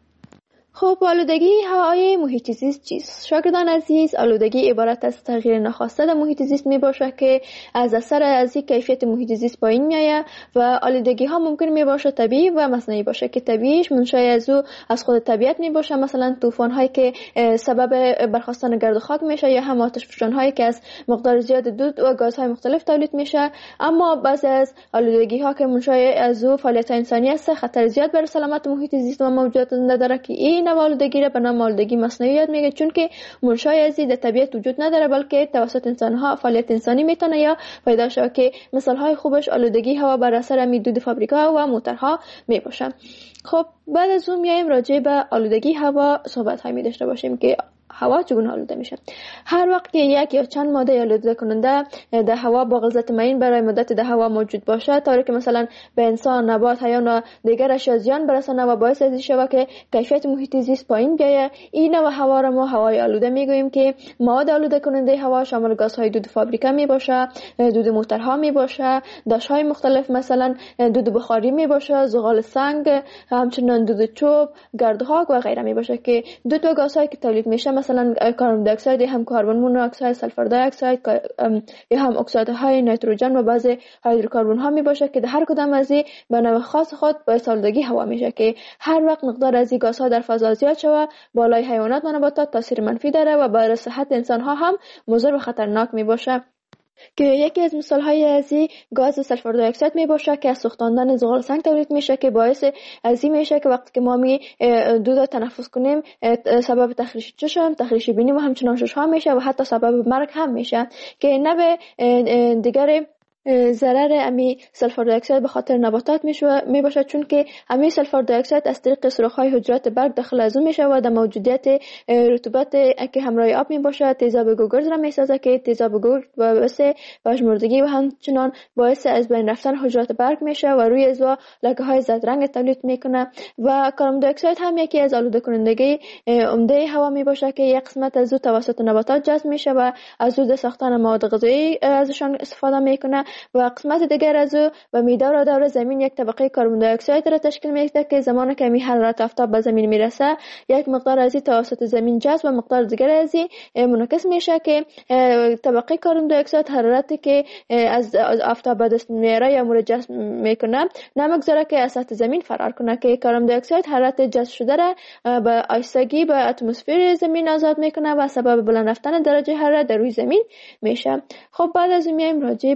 خب آلودگی هوای محیط زیست چیست؟ شاگردان عزیز، آلودگی عبارت از تغییر ناخواسته در محیط زیست می باشه که از اثر از کیفیت محیط زیست پایین میآید و آلودگی ها ممکن می باشه طبیعی و مصنوعی باشه که طبیعیش منشأ از او از خود طبیعت می باشه، مثلا طوفان هایی که سبب برخاستن گرد و خاک میشه یا هم آتش فشان هایی که از مقدار زیاد دود و گازهای مختلف تولید میشه. اما بعضی از آلودگی ها که منشأ از او فعالیت انسانی است خطر زیاد بر سلامت محیط زیست و موجودات زنده داره که این آلودگی را به نام آلودگی مصنوعی یاد میگه، چون که منشأ از این در طبیعت وجود نداره بلکه توسط انسان ها فعالیت انسانی میتونه یا پیدا شود که مثال های خوبش آلودگی هوا بر اثر دود فابریکا و موتورها می باشه. خب بعد از اون میایم راجع به آلودگی هوا صحبت های می داشته باشیم که هوا چگونه آلوده میشه. هر وقت که یک یا چند ماده آلوده کننده در هوا با غلظت معین برای مدت در هوا موجود باشه طوری که مثلا به انسان، نبات، حیوان و دیگر اشیا زیان برسانه و باعث از این شود که کیفیت محیط زیست پایین بیاید، این نوع هوا را ما هوای آلوده میگوییم که مواد آلوده کننده هوا شامل گازهای دود فابریکا می باشه، دود موتورها می باشه، داشهای مختلف مثلا دود بخاری می باشه، زغال سنگ، همچنین دود چوب، گرد و خاک و غیره می باشه که دود و گازهایی که تولید میشه مثلا کربن دی اکساید، هم کربن مونوکساید، سلفر دی اکساید یا هم اکسیدهای نیتروژن و بعضی هیدروکربن ها می باشه که در هر کدام از این به نوع خاص خود باعث آلودگی هوا میشه که هر وقت مقدار از این گازها در فضا زیاد شود بالای حیوانات و نباتات تاثیر منفی داره و بر صحت انسان ها هم مضر و خطرناک می باشه که یکی از مثال های از این گاز سلفر دی اکساید می باشه که از سوختاندن زغال سنگ تولید میشه که باعث از این میشه که وقتی که ما می دود را تنفس کنیم سبب تخریش چشم، تخریش بینی و همچنان شش میشه و حتی سبب مرگ هم میشه که نه به دیگر ضرر امی سلفر دی اکساید به خاطر نباتات می باشه، چون که امی سلفر دی اکساید از طریق سوراخ‌های حجرات برگ داخل از اون میشه و در موجودیت رطوبت که همراه آب می باشه تیزاب گوگرد را میسازه که تیزاب گوگرد باعث پژمردگی و همچنان باعث از بین رفتن حجرات برگ میشه و روی ازوا لکه های زرد رنگ تولید میکنه. و کربن دی اکساید هم یکی از آلوده کنندگی عمده هوا می باشه که یک قسمت از او توسط نباتات جذب میشه و از او در ساختن مواد غذایی ازشان استفاده میکنه و قسمت دیگر از او و میدار و دور زمین یک طبقه کربن دی اکساید را تشکیل میده که زمانی که می حرارت آفتاب به زمین میرسه یک مقدار از این توسط زمین جذب و مقدار دیگر از این منعکس میشه که طبقه کربن دی اکساید حرارتی که از آفتاب به دست میاره یا مورد جذب میکنه نمیگذاره که از سطح زمین فرار کنه که کربن دی اکساید حرارت جذب شده را به آهستگی به اتمسفر زمین آزاد میکنه و سبب بلند رفتن درجه حرارت در روی زمین میشه. خب بعد از میایم راجع به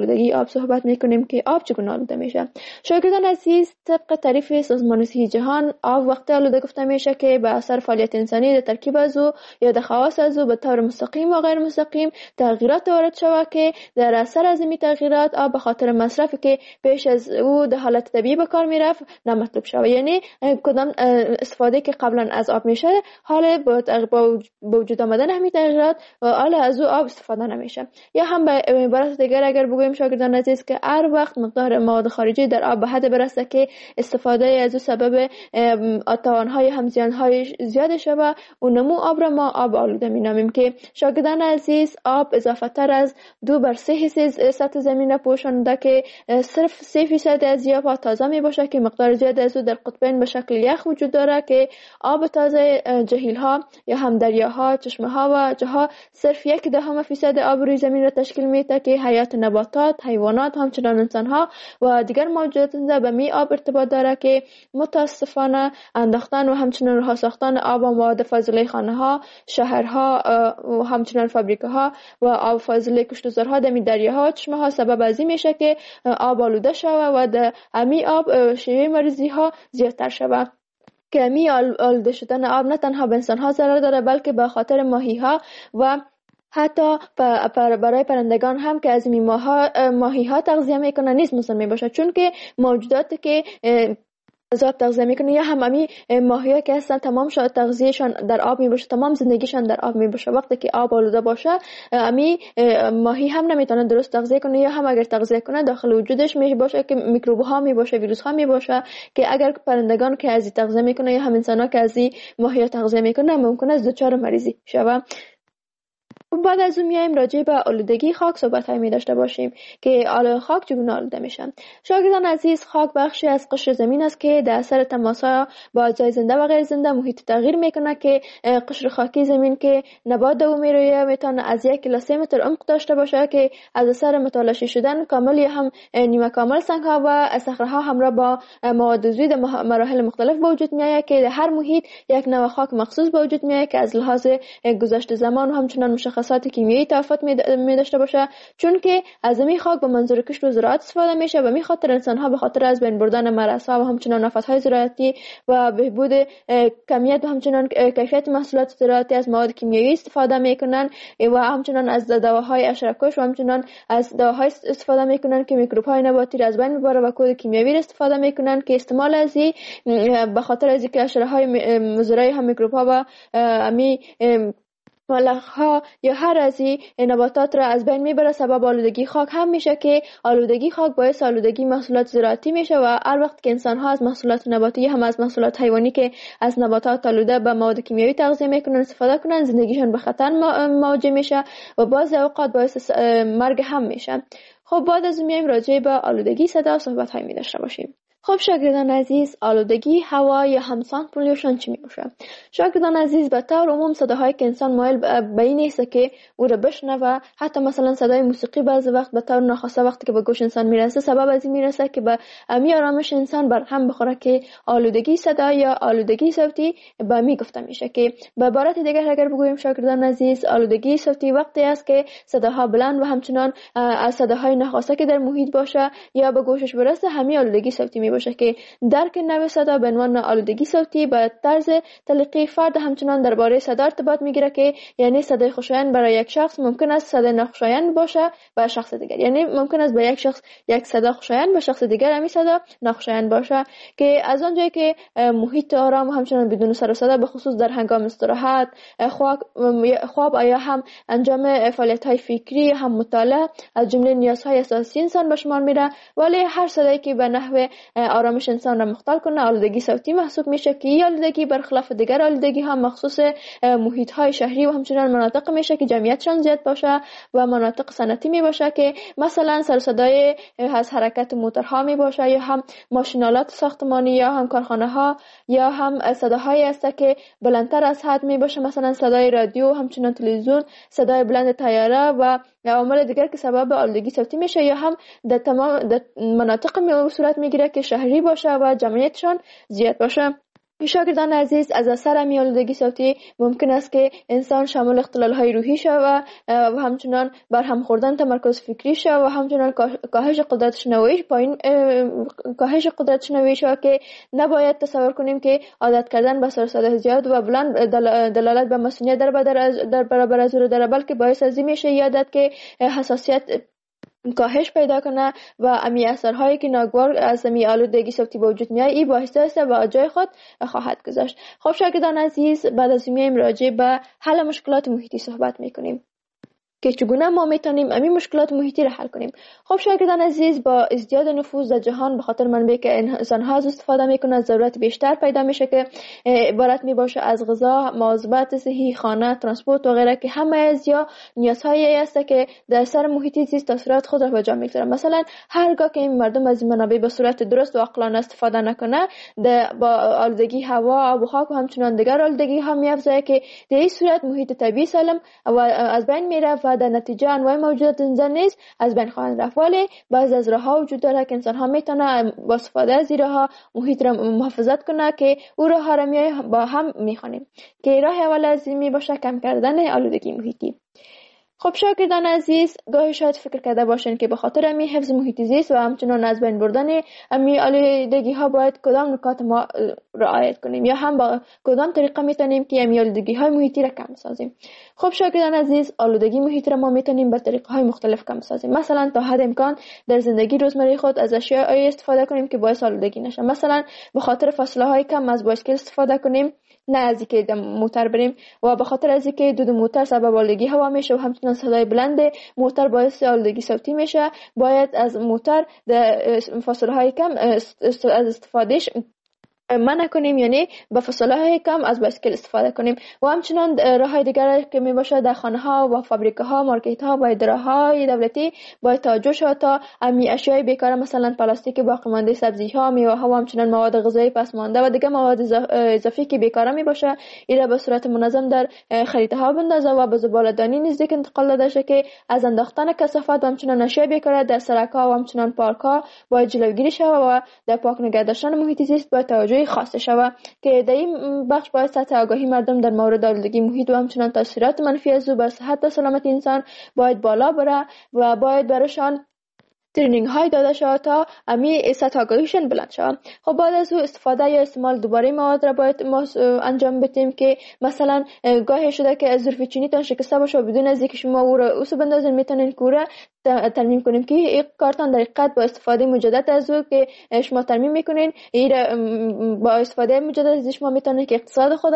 آلودگی آب صحبت میکنیم که آب چگونه آلوده میشه. شاگردان عزیز، طبق تعریف سازمان صحی جهان، آب وقتی آلوده گفته میشه که به اثر فعالیت انسانی در ترکیب از او یا در خواص از او به طور مستقیم و غیر مستقیم تغییرات وارد شود که در اثر از این تغییرات آب به خاطر مصرفی که پیش از او در حالت طبیعی به کار میرفت نامطلوب شود. یعنی کدام استفاده که قبلا از آب میشه حال با وجود آمدن همین تغییرات حالا از او آب استفاده نمیشه. یا هم به عبارت دیگر اگر بگوییم شاگردان عزیز که هر وقت مقدار مواد خارجی در آب به حد برسه که استفاده از او سبب توانهای هم زیانهای زیاد شده و نمو آب را ما آب آلوده مینامیم که شاگردان عزیز آب اضافه تر از دو بر سه حصه سطح زمین را پوشانده که صرف سه فیصد از آب تازه می باشه که مقدار زیاد از او در قطبین به شکل یخ وجود داره که آب تازه جهیل ها یا هم دریاها، چشمه ها و جاها صرف یک دهم فیصد آب روی زمین را تشکیل میده که حیات نباتات، حیوانات، همچنان انسان ها و دیگر موجودات به می آب ارتباط داره که متاسفانه انداختن و همچنان رها ساختن آب و مواد فاضله خانه ها، شهرها و همچنان فابریکه ها و آب فاضله کشتزارها در دریاها، چشمه ها سبب از این میشه که آب آلوده شود و در امی آب شیوع مریضی ها زیادتر شود. که امی آلوده شدن آب نه تنها به انسان ها ضرر داره بلکه به خاطر ماهی ها و حتی برای پرندگان هم که از این ماهی ها تغذیه میکنن نیز مسمم میباشه، چون که موجوداتی که از آب تغذیه میکنه یا هم امی ماهی ها که هستن تمام شد تغذیهشان در آب میباشه، تمام زندگیشان در آب میباشه. وقتی که آب آلوده باشه امی ماهی هم نمیتونه درست تغذیه کنه یا هم اگر تغذیه کنه داخل وجودش میباشه که میکروب ها میباشه، ویروس ها میباشه که اگر پرندگان که از تغذیه میکنه یا هم انسان ها که از ماهی ها تغذیه میکنه ممکنه از دچار مریضی شوه. بعد از اون میایم راجع به آلودگی خاک صحبت های می داشته باشیم که آلودگی خاک چگونه آلوده میشن. شاگردان عزیز، خاک بخشی از قشر زمین است که در اثر تماس با اجزای زنده و غیر زنده محیط تغییر میکنه که قشر خاکی زمین که نبات دو میرویه میتونه از یک تا سه متر عمق داشته باشه که از اثر متلاشی شدن کامل یا هم نیمه کامل سنگ ها و صخره ها همراه با مواد عضوی در مراحل مختلف به وجود میاد که در هر محیط یک نوع خاک مخصوص به وجود میاد که از لحاظ گذشته زمان و همچنان مشخصات کیمیایی تفاوت می داشته باشه، چون که از می خاک به منظور کشت و زراعت استفاده میشه و می خاطر انسان ها به خاطر از بین بردن مرزها و همچنان آفات های زراعتی و بهبود کمیت و همچنان کیفیت محصولات زراعتی از مواد کیمیایی استفاده میکنن و همچنان از دواهای حشره‌کش و همچنان از دواهای استفاده میکنن که میکروب های نباتی را از بین میبره و کود کیمیایی را استفاده میکنن که استعمال از این به خاطر از اینکه حشره های مضر هم میکروب ها و امی ملخ ها یا هر از این نباتات را از بین میبره سبب آلودگی خاک هم میشه که آلودگی خاک باعث آلودگی محصولات زراعتی میشه و هر وقت که انسان ها از محصولات نباتی هم از محصولات حیوانی که از نباتات آلوده به مواد کیمیایی تغذیه میکنن استفاده کنن زندگیشون به خطر مواجه میشه و بعض اوقات باعث مرگ هم میشه. خب بعد از اون میایم راجع به آلودگی صدا صحبت های می داشته باشیم. خب شاگردان عزیز، آلودگی هوا یا هم ساوند پولیوشن چی می باشه؟ شاگردان عزیز، به طور عموم صداهایی که انسان مایل به این است که او را بشنوه، حتی مثلا صدای موسیقی بعضی وقت به طور ناخواسته وقتی که به گوش انسان میرسه سبب از این میرسه که به امی آرامش انسان بر هم بخوره که آلودگی صدا یا آلودگی صوتی به می گفته میشه که به عبارت دیگر اگر بگوییم شاگردان عزیز، آلودگی صوتی وقتی است که صداها بلند و همچنان از صداهای ناخواسته که در محیط باشه یا به گوشش برسه همین آلودگی صوتی می باشه که درک نوع صدا به عنوان آلودگی صوتی به طرز تلقی فرد همچنان درباره صدا ارتباط میگیره که یعنی صدای خوشایند برای یک شخص ممکن است صدای ناخوشایند باشه به شخص دیگر، یعنی ممکن است به یک شخص یک صدا خوشایند به شخص دیگر همین صدا ناخوشایند باشه که از آنجایی که محیط آرام و همچنان بدون سر و صدا به خصوص در هنگام استراحت، خواب یا هم انجام فعالیت‌های فکری هم مطالعه از جمله نیازهای اساسی انسان به شمار میره، ولی هر صدایی که به نحو آرامش انسان را مختل کنه آلودگی صوتی محسوب میشه که این آلودگی برخلاف دیگر آلودگی ها مخصوص محیط های شهری و همچنان مناطق میشه که جمعیتشان زیاد باشه و مناطق صنعتی می باشه که مثلا سر صدای از حرکت موتورها می باشه یا هم ماشینالات ساختمانی یا هم کارخانه ها یا هم صداهایی است که بلندتر از حد می باشه، مثلا صدای رادیو، همچنان تلویزیون، صدای بلند طیاره و عوامل دیگر که سبب آلودگی صوتی میشه یا هم در تمام در مناطق می صورت میگیره که شهری باشه و جمعیتشان زیاد باشه. شاگردان عزیز، از اثر می آلودگی صوتی ممکن است که انسان شامل اختلال‌های روحی شود و همچنان برهم خوردن تمرکز فکری شود و همچنان کاهش قدرت شنوایی پایین کاهش قدرت شنوایی شود که نباید تصور کنیم که عادت کردن به سر صدا زیاد و بلند دلالت به مسئولیت در در برابر از او داره، بلکه باعث از این میشه یادت که حساسیت کاهش پیدا کنه و امی اثرهایی که ناگوار از امی آلودگی صوتی به وجود میاد این باعث است و جای خود خواهد گذاشت. خب شاگردان عزیز، بعد از این راجع به حل مشکلات محیطی صحبت میکنیم که چگونه ما میتونیم امی مشکلات محیطی را حل کنیم. خب شاگردان عزیز، با ازدیاد نفوذ در جهان به خاطر منابعی که انسان‌ها از استفاده میکنند ضرورت بیشتر پیدا میشه که عبارت میباشه از غذا، مواظبت صحی، خانه، ترانسپورت و غیره که همه از یا نیازهایی است که در سر محیط زیست تاثیرات خود را به جا میگذارند. مثلا هرگاه که این مردم از این منابع به صورت درست و عاقلانه استفاده نکنه با آلودگی هوا، آب و خاک و همچنان دیگر آلودگی ها میافزاید که در این صورت محیط طبیعی سالم و از بین میره و در نتیجه انواع موجودات زنده نیز از بین خواهند رفت. ولی بعضی از راه‌ها وجود داره که انسان ها میتونه با استفاده از این راه‌ها محیط را محافظت کنه که او راه‌ها را می با هم میخوانیم که راه اول از این می باشه کم کردن آلودگی محیطی. خب شاگردان عزیز، گاهی شاید فکر کرده باشین که به خاطر امی حفظ محیط زیست و همچنان از بین بردن امی آلودگی ها باید کدام نکات ما رعایت کنیم یا هم با کدام طریقه میتونیم که امی آلودگی های محیطی را کم سازیم. خب شاگردان عزیز، آلودگی محیط را ما میتونیم به طریقه های مختلف کم سازیم. مثلا تا حد امکان در زندگی روزمره خود از اشیاء استفاده کنیم که باعث آلودگی نشه. مثلا به خاطر فاصله های کم از بایسکل استفاده کنیم، نه از اینکه موتور بریم، و به خاطر از اینکه دود موتور سبب آلودگی هوا میشه و همچنین صدای بلند موتور باعث آلودگی صوتی میشه، باید از موتور در فاصله های کم از استفادهش منع کنیم، یعنی با فاصله های کم از بایسکل استفاده کنیم. و همچنان راه های دیگر که می باشه در خانه ها و فابریکه ها، مارکت ها و اداره های دولتی باید توجه شود تا امی اشیای بیکار مثلا پلاستیک باقی مانده، سبزی ها، میوه ها و همچنان مواد غذایی پس مانده و دیگر مواد اضافی که بیکار می باشه اینا به صورت منظم در خریطه ها بندازه و به زباله‌دانی نزدیک انتقال داده شه که از انداختن کثافات و همچنان اشیای بیکار در سرک ها و همچنان پارک ها باید جلوگیری شود و در پاک نگه داشتن محیط زیست باید توجه خاص شود که در این بخش باید سطح آگاهی مردم در مورد آلودگی محیط و همچنان تاثیرات منفی از او بر صحت و سلامت انسان باید بالا بره و باید برشان ترینینگ های داده شود تا امی سطح آگاهیشون بلند شود. خب بعد از او استفاده یا استعمال دوباره مواد را باید ما انجام بدیم که مثلا گاهی شده که ظرف چینی تان شکسته باشه و بدون از اینکه شما او را اوسو بندازین میتونین کوره ترمیم کنیم که این کارتان در حقیقت با استفاده مجدد از او که شما ترمیم میکنین این با استفاده مجدد از شما میتونین که اقتصاد خود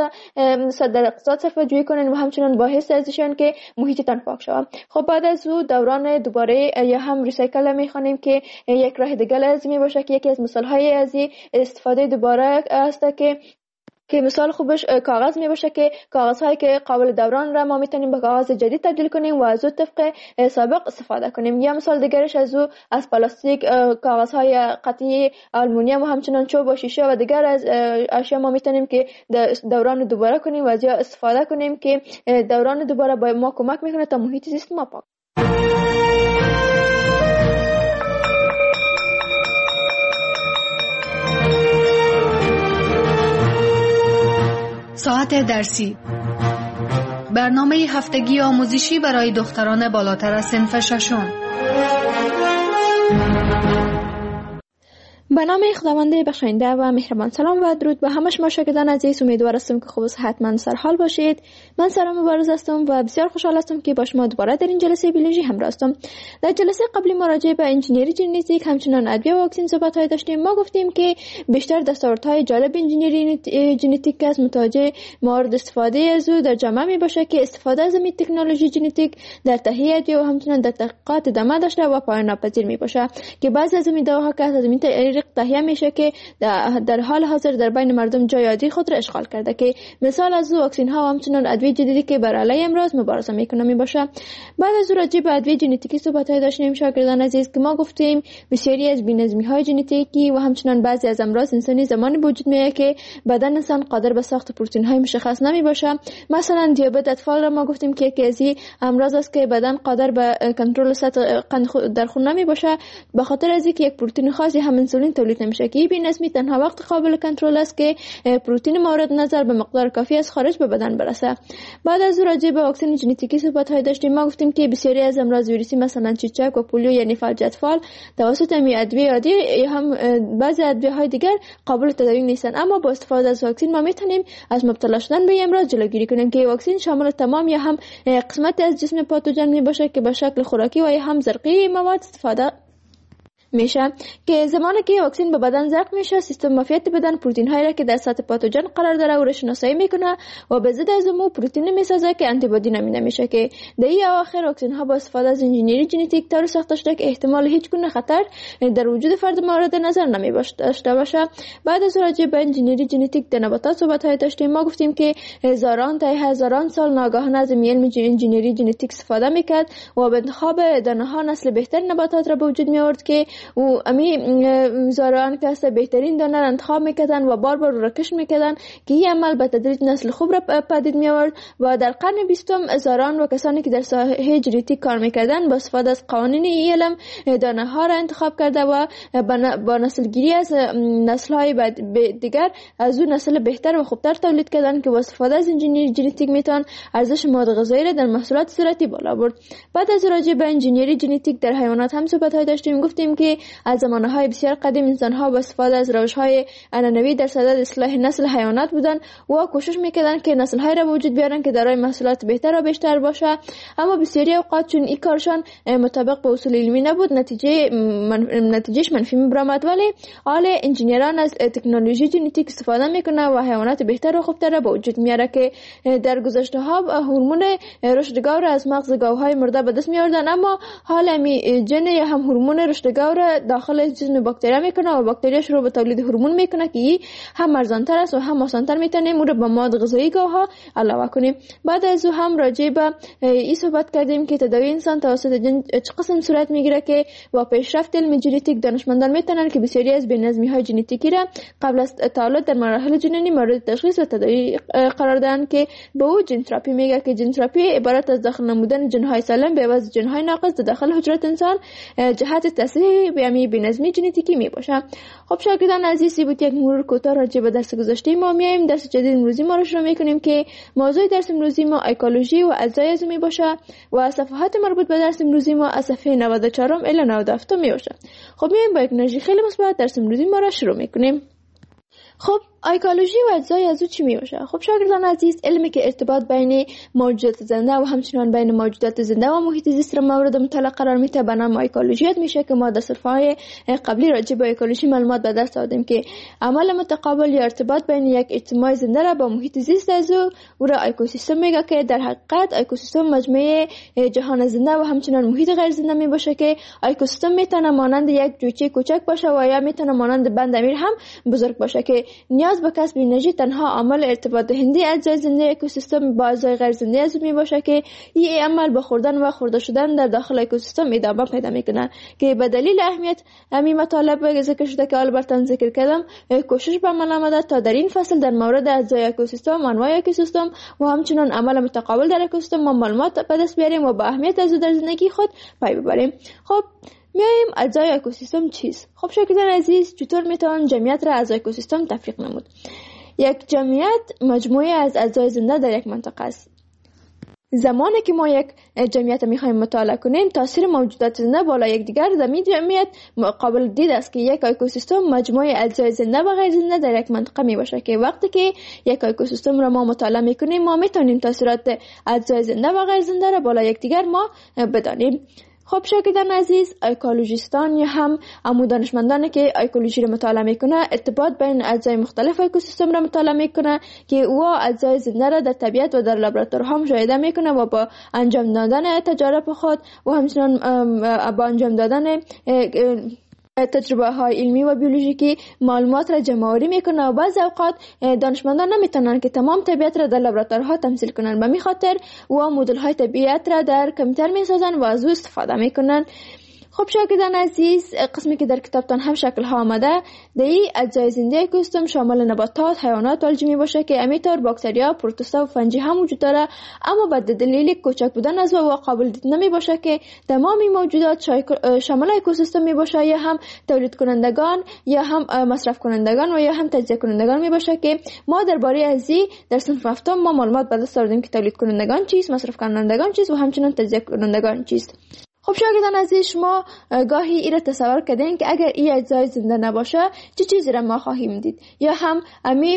در اقتصاد صرفه جویی کنین و همچنان باعث ازشون که محیطتان پاک شود. خب بعد از او دوران دوباره یا هم ریسایکل میخوانیم که یک راه دیگه لازمی باشه که یکی از مثال های از استفاده دوباره است که که مثال خوبش کاغذ می باشه که کاغذ هایی که قابل دوران را ما میتونیم به کاغذ جدید تبدیل کنیم و از او طبق سابق استفاده کنیم. یا مثال دیگرش از او از پلاستیک، کاغذ های قطعی آلومینیوم و همچنان چوب و شیشه و دیگر از اشیا ما میتونیم که دوران دوباره کنیم و از یا استفاده کنیم که دوران دوباره با ما کمک میکنه تا محیط زیست ما پاک. ساعت درسی، برنامه هفتگی آموزشی برای دختران بالاتر از صنف ششم. به نام خداوند بخشاینده و مهربان. سلام و درود به همه شما شاگردان عزیز. امیدوار هستم که خوب و صحتمند سرحال باشید. من سارا مبارز هستم و بسیار خوشحال هستم که با شما دوباره در این جلسه بیولوژی همراه هستم. در جلسه قبلی ما راجع به انجینری ژنتیک همچنان ادویه و واکسن صحبت‌های داشتیم. ما گفتیم که بیشتر دستاوردهای جالب انجینری ژنتیک از متوجه مورد استفاده از او در جامعه می باشه که استفاده از این تکنولوژی ژنتیک در تهیه ادویه و همچنان در تحقیقات ادامه داشته و پایان ناپذیر می باشه که بعضی از این دواها که از این تهیه میشه که در حال حاضر در بین مردم جای عادی خود را اشغال کرده که مثال از واکسن ها و همچنان ادویه جدیدی که بر علیه امراض مبارزه میکنه می باشه. بعد از راجع به ادویه ژنتیکی صحبت‌های داشتیم شاگردان عزیز که ما گفتیم بسیاری از بی‌نظمی های ژنتیکی و همچنان بعضی از امراض انسانی زمانی وجود میاد که بدن انسان قادر به ساخت پروتئین های مشخص نمی باشه. مثلا دیابت اطفال را ما گفتیم که یکی از این امراض است که بدن قادر به کنترل سطح قند در خون نمی باشه به خاطر از اینکه یک پروتئین خاصی هم انسولین پروتئین تولید نمیشه که این بی‌نظمی تنها وقت قابل کنترل است که پروتئین مورد نظر به مقدار کافی از خارج به بدن برسه. بعد از راجع به واکسن ژنتیکی صحبت های داشتیم. ما گفتیم که بسیاری از امراض ویروسی مثلا چیچک و پولیو یعنی فلج اطفال توسط می ادویه عادی یا هم بعضی ادویه های دیگر قابل تداوی نیستن، اما با استفاده از واکسن ما میتونیم از مبتلا شدن به امراض جلوگیری کنیم که واکسن شامل تمام یا هم قسمت از جسم پاتوژن می باشه که به شکل خوراکی و یا هم زرقی مواد استفاده میشه که زمانی که واکسن به بدن زرق میشه سیستم معافیت بدن پروتئین هایی را که در سطح پاتوژن قرار داره او را شناسایی میکنه و به ضد از اون پروتئین میسازه که آنتی بادی نامیده میشه که در این اواخر واکسن ها با استفاده از انجینری ژنتیک طور ساخته شده که احتمال هیچ گونه خطر در وجود فرد مورد نظر نمی داشته باشه. بعد از راجع به انجینری ژنتیک در نباتات صحبت های داشتیم. ما گفتیم که هزاران تا هزاران سال ناگهان از علم انجینری ژنتیک استفاده میکرد و به انتخاب دانه ها نسل بهتر نباتات را به وجود می آورد که و امی زارعان که است بهترین دانه را انتخاب میکردن و بار بار رکش میکردن که این عمل به تدریج نسل خوب را پدید می آورد و در قرن بیستم زارعان و کسانی که در ساحه ژنتیک کار میکردن با استفاده از قوانین این علم دانه ها را انتخاب کرده و با نسل گیری از نسل های دیگر از اون نسل بهتر و خوبتر تولید کردن که با استفاده از انجینری ژنتیک میتوان ارزش مواد غذایی را در محصولات صورتی بالا برد. بعد از راجع به انجینری ژنتیک در حیوانات هم صحبت های داشتیم. گفتیم که از زمانهای بسیار قدیم انسان‌ها با استفاده از روش‌های عنعنوی در صدد اصلاح نسل حیوانات بودند و کوشش می‌کردند که نسل‌های را به وجود بیارن که دارای محصولات بهتر و بیشتر باشه، اما بسیاری اوقات چون این کارشان مطابق با اصول علمی نبود نتیجه من... نتیجهش منفی می‌برآمد. ولی حال انجینران از تکنولوژی ژنتیک استفاده می‌کنند و حیوانات بهتر و خوبتر را به وجود میاره که در گذشته‌ها هورمون رشد گاو را از مغز گاوهای مرده به دست می‌آوردند، اما حالا می جن یا هم هورمون رشد گاو را داخل جسم باکتریا میکنه و باکتریا شروع به تولید هورمون میکنه که هم ارزانتر است و هم آسانتر میتونیم اون رو به مواد غذایی گاوها علاوه کنیم. بعد از او هم راجع به این صحبت کردیم که تداوی انسان توسط جن چه قسم صورت میگیره که با پیشرفت علم ژنتیک دانشمندان میتونن که بسیاری از بی‌نظمی های ژنتیکی را قبل از تولد در مراحل جنینی مورد تشخیص و تداوی قرار دادن که به او ژن تراپی میگه که ژن تراپی عبارت از داخل نمودن ژن های سالم به عوض ژن های ناقص در داخل حجرات انسان جهت تصحیح بیامی بی‌نظمی ژنتیکی می باشه. خب شاگردان عزیز، بود یک مرور کوتاه راجع به درس گذشته ما. میایم درس جدید امروزی ما رو شروع میکنیم که موضوع درس امروزی ما اکولوژی و اجزای از می باشه و صفحات مربوط به درس امروزی ما از صفحه نود و چهار الی نود و هفت می باشه. خب میایم با یک انرژی خیلی مثبت درس امروزی ما رو شروع میکنیم. خب ایکولوژی و اجزای از او چی می باشه؟ خب شاگردان عزیز، علمی که ارتباط بین موجودات زنده و همچنان بین موجودات زنده و محیط زیست را مورد مطالعه قرار میده به نام ایکولوژی یاد میشه که ما در صفحه‌های قبلی راجع به ایکولوژی معلومات به دست آوردیم که عمل متقابل یا ارتباط بین یک اجتماع زنده را با محیط زیست از او او را اکوسیستم میگه که در حقیقت اکوسیستم مجموعه جهان زنده و همچنان محیط غیر زنده می باشه که اکوسیستم میتونه مانند یک جوجه کوچک باشه و یا میتونه مانند بند امیر هم بزرگ باشه که نیاز به کسب انرژی تنها عامل ارتباط دهنده اجزای زنده اکوسیستم با اجزای غیر زنده از می باشه که این عمل به خوردن و خورده شدن در داخل اکوسیستم ادامه پیدا میکنه که به دلیل اهمیت همین مطالب ذکر شده که آلبرتان ذکر کردم کوشش به عمل آمده تا در این فصل در مورد اجزای اکوسیستم، انواع اکوسیستم و همچنان عمل متقابل در اکوسیستم ما معلومات به دست بیاریم و با اهمیت از در زندگی خود پی ببریم. خب میایم اجزای اکوسیستم چیست؟ خب شاگردان عزیز، چطور میتوان جمعیت را از اکوسیستم تفریق نمود؟ یک جمعیت مجموعه از اجزای زنده در یک منطقه است. زمانی که ما یک جمعیت میخوایم مطالعه کنیم، تاثیر موجودات زنده بالا یکدیگر در این جمعیت قابل دید است که یک اکوسیستم مجموعه اجزای زنده و غیر زنده در یک منطقه می باشه که وقتی که یک اکوسیستم را ما مطالعه میکنیم ما میتونیم تاثیرات اجزای زنده و غیر زنده را بالا یکدیگر ما بدانیم. خب شاگردان عزیز، ایکولوژیستان یا هم امو دانشمندانی که ایکولوژی را مطالعه میکنه ارتباط بین اجزای مختلف اکوسیستم را مطالعه میکنه که او اجزای زنده را در طبیعت و در لابراتوارها مشاهده میکنه و با انجام دادن تجارب خود و همچنین با انجام دادن تجربه های علمی و بیولوژیکی معلومات را جمع آوری میکنه و بعضی اوقات دانشمندان نمیتونن که تمام طبیعت را در لابراتوارها تمثیل کنن، به می خاطر و مدل های طبیعت را در کامپیوتر میسازن و از او استفاده میکنن. خب شاگردان عزیز، قسمی که در کتابتان هم شکل ها آمده در این اجزای زنده اکوسیستم شامل نباتات، حیوانات الجی می باشه که امیطور باکتریا، پروتوزوا و فنجی هم وجود داره، اما به دلیل کوچک بودن از و قابل دید نمی باشه که تمامی موجودات شامل اکوسیستم می باشه یا هم تولید کنندگان یا هم مصرف کنندگان و یا هم تجزیه کنندگان می باشه که ما درباره ازی در صنف هفتم ما معلومات به دست آوردیم که تولید کنندگان چیست، مصرف کنندگان چیست و همچنین تجزیه کنندگان چیست. خب شاگردان عزیز، شما گاهی این را تصور کردین که اگر این اجزای زنده نباشه چه چیزی را ما خواهیم دید، یا هم امی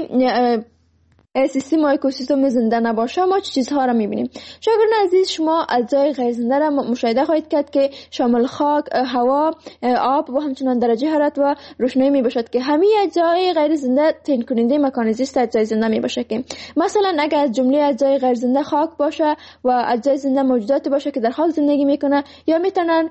سیستم اکوسیستم زنده نباشه ما چه چیزها را میبینیم. شاگردان عزیز، شما اجزای غیر زنده را مشاهده خواهید کرد که شامل خاک، هوا، آب و همچنان درجه حرارت و روشنایی میباشد که همه اجزای غیر زنده تعیین کننده مکان زیست اجزای زنده میباشه. که مثلا اگر از جمله اجزای غیر زنده خاک باشه و اجزای زنده موجودات باشه که در خاک زندگی میکنه یا میتونن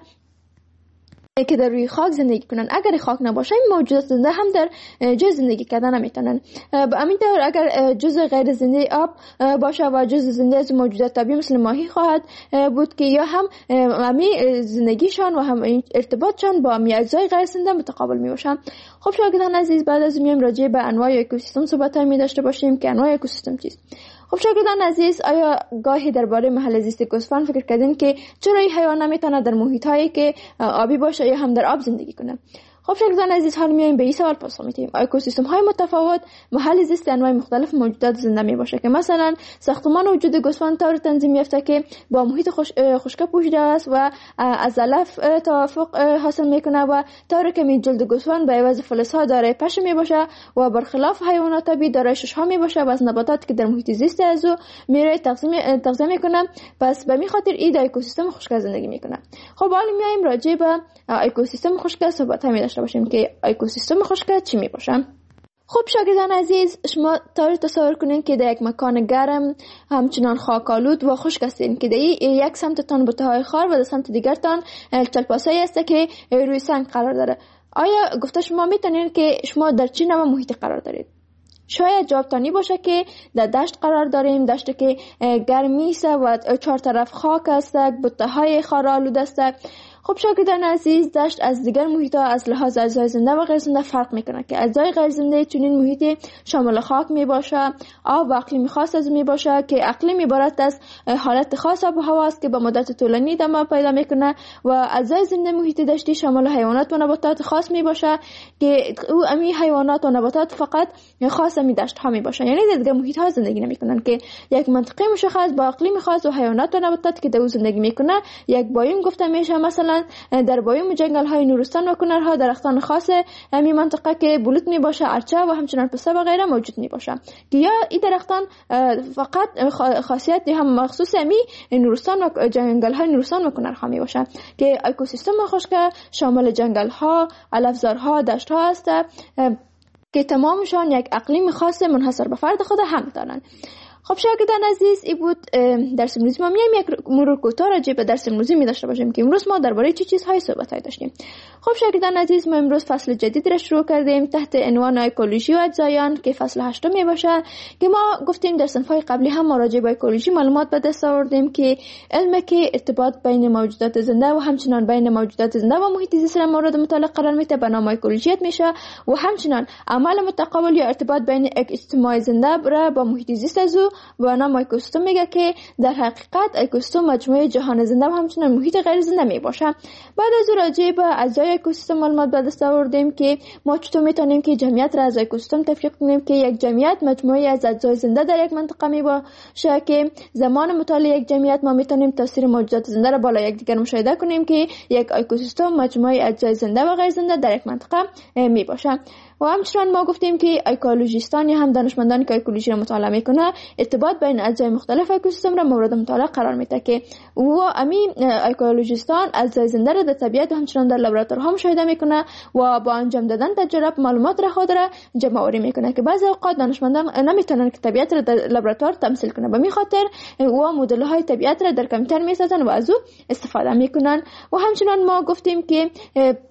که در روی خاک زندگی کنن، اگر خاک نباشه این موجودات زنده هم در جای زندگی کردن نمیتونن. به همین طور اگر جزء غیر زنده آب باشه و جزء زنده از موجودات طبیعی مثل ماهی خواهد بود که یا هم همی زندگیشان و هم ارتباطشان با همی اجزای غیر زنده متقابل می باشن. خب شاگردان عزیز، بعد از میایم راجع به انواع اکوسیستم صحبت می داشته باشیم که انواع اکوسیستم چیست. خب شاگردان عزیز، آیا گاهی درباره محل زیست گوسفند فکر کردین که چرا این حیوان نمیتونه در محیط هایی که آبی باشه یا هم در آب زندگی کنه؟ خب شاگردان عزیز، حالا میایم به این سوال پاسخ میدیم. اکوسیستم های متفاوت محل زیست انواع مختلف موجودات زنده می باشه که مثلا ساختمان وجود گوسفند طور تنظیم یافته که با محیط خوش خشک پوشیده است و از علف توافق حاصل میکنه و طور که می جلد گوسفند به عوض فلز ها دارای پشه می باشه و برخلاف حیوانات طبیعی دارای شش ها می باشه و از نباتات که در محیط زیست از او میره تغذیه تغذیه میکنه. پس به می خاطر این اکوسیستم خشک زندگی میکنه. خب حالا میایم راجع به اکوسیستم خشک صحبت می داشته باشیم که اکوسیستم خشک چی می باشه. خب شاگردان عزیز، شما طور تصور کنین که در یک مکان گرم همچنان خاکالود و خشک هستین که در یک سمتتان بوته‌های خار و در سمت دیگرتان چلپاسایی است که روی سنگ قرار داره. آیا گفته شما میتونین که شما در چه نوع محیطی قرار دارید؟ شاید جوابتانی باشه که در دشت قرار داریم، دشت که گرمی است و چهار طرف خاک است، بوته‌های خارآلود است. خب شاگردان عزیز، دشت از دیگر محیط‌ها از لحاظ اجزای زنده و غیر زنده فرق میکنه که اجزای غیر زنده چنین محیطی شامل خاک میباشه، آب و اقلیم خاص از میباشه که اقلیم عبارت از حالت خاص آب و هوا است که با مدت طولانی ادامه پیدا میکنه و اجزای زنده محیط دشتی شامل حیوانات و نباتات خاص میباشه که او امی حیوانات و نباتات فقط خاص می دشت ها میباشه، یعنی در دیگر محیط ها زندگی نمیکنن که یک منطقه مشخص با اقلیم خاص و حیوانات و نباتات که در او زندگی میکنه یک بایوم گفته میشه. مثلا در بایوم جنگل های نورستان و کنرها درختان خاص همین منطقه که بلوط می باشه، ارچه و همچنان پسته و غیره موجود می باشه که یا این درختان فقط خاصیت هم مخصوص همین نورستان و جنگل های نورستان و کنرها می باشه که اکوسیستم خشک شامل جنگل ها، علفزارها، دشت ها است که تمامشان یک اقلیم خاص منحصر به فرد خود هم دارند. خب شاگردان عزیز، این بود درس امروزی ما. میایم یک مرور کوتاه راجع به درس امروزی می داشته باشیم که امروز ما درباره چه چیزهای صحبت داشتیم. خب شاگردان عزیز، ما امروز فصل جدید را شروع کردیم تحت عنوان اکولوژی و اجزایان که فصل هشتم می باشه که ما گفتیم در صنف‌های قبلی هم ما راجع به اکولوژی معلومات به دست آوردیم که علم که ارتباط بین موجودات زنده و همچنان بین موجودات زنده و محیط زیست را مورد مطالعه قرار میده به نام اکولوژیت میشه و همچنان عمل متقابل یا ارتباط بین اجتماع زنده را با محیط زیست از با نام اکوسیستم میگه که در حقیقت اکوسیستم مجموعه جهان زنده و همچنین محیط غیر زنده می باشه. بعد از راجع به اجزای اکوسیستم معلومات به دست آوردیم که ما چطور میتونیم که جمعیت را از اکوسیستم تفکیک کنیم که یک جمعیت مجموعه از اجزای زنده در یک منطقه می باشه که زمان مطالعه یک جمعیت ما میتونیم تاثیر موجودات زنده را بالا یکدیگر مشاهده کنیم که یک اکوسیستم مجموعه اجزای زنده و غیر زنده در یک منطقه می باشه. و همچنان ما گفتیم که اکولوژیستان یا هم دانشمندانی که اکولوژی را مطالعه میکنه ارتباط بین اجزای مختلف اکوسیستم را مورد مطالعه قرار میده که و امی اکولوژیستان اجزای زنده را در طبیعت و همچنان در لابراتوارها مشاهده میکنه و با انجام دادن تجربه معلومات را خود را جمع آوری میکنه که بعضی اوقات دانشمندان نمیتونن که طبیعت را در لابراتوار تمثیل کنه، به می خاطر و مدل های طبیعت را در کامپیوتر میسازن و از او استفاده میکنن. و همچنان ما گفتیم که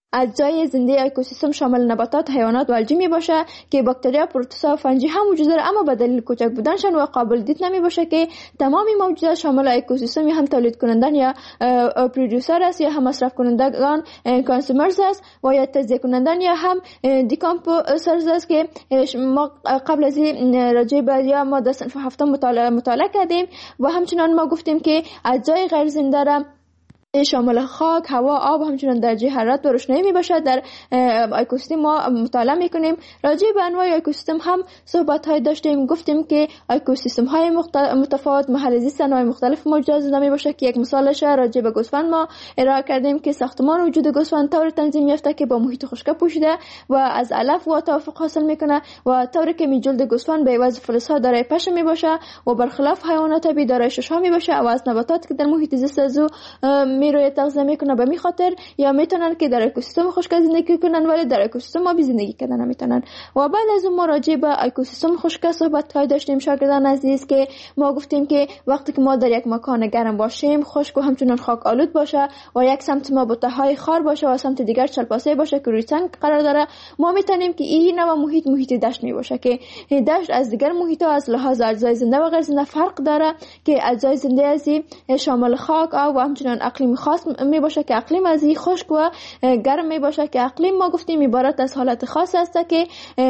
اجزای زنده اکوسیستم شامل نباتات، حیوانات و الجی می باشه که باکتریا، پروتوزوا و فنجی هم وجود داره، اما به دلیل کوچک بودنشان و قابل دید نمی باشه که تمام موجودات شامل اکوسیستم یا هم تولید کنندگان یا پرودوسر است یا هم مصرف کنندگان کانسومرز است و یا تجزیه کنندگان یا هم دیکامپوزرز است که ما قبل از این راجع به یا ما در صنف هفتم مطالعه مطالعه کردیم و همچنان ما گفتیم که اجزای غیر زنده را شامل خاک، هوا، آب و همچنین درجه حرارت و روشنایی می باشد. در اکوسیستم ما مطالعه می کنیم. راجع به انواع اکوسیستم هم صحبت های داشتیم، گفتیم که اکوسیستم های متفاوت محل زیست انواع مختلف موجودات زنده می باشه که یک مثالش راجع به گوسفند ما ارائه کردیم که ساختمان وجود گوسفند طور تنظیم یافته که با محیط خشک پوشیده و از علف و توافق حاصل میکنه و طوری که می جلد گوسفند به عوض فلز ها دارای پشم می باشه و برخلاف حیوانات بی دارای شش ها می باشه و از نباتات که در محیط زیست از میروی تغذیه میکنه به می خاطر یا میتونن که در اکوسیستم خشک زندگی کنن ولی در اکوسیستم آبی زندگی کردن نمیتونن. و بعد از اون ما راجع به اکوسیستم خشک صحبت های داشتیم شاگردان عزیز که ما گفتیم که وقتی که ما در یک مکان گرم باشیم، خشک و همچنان خاک آلود باشه و یک سمت ما بوته های خار باشه و سمت دیگر چلپاسه باشه که روی سنگ قرار داره، ما میتونیم که این نوع محیط محیط دشت می باشه که دشت از دیگر محیط ها از لحاظ اجزای زنده و غیر زنده فرق داره که اجزای زنده ازی شامل خاک، آب و همچنان اقلیم خاص می باشه که اقلیم از این خشک و گرم می باشه که اقلیم ما گفتیم عبارت از حالت خاص است که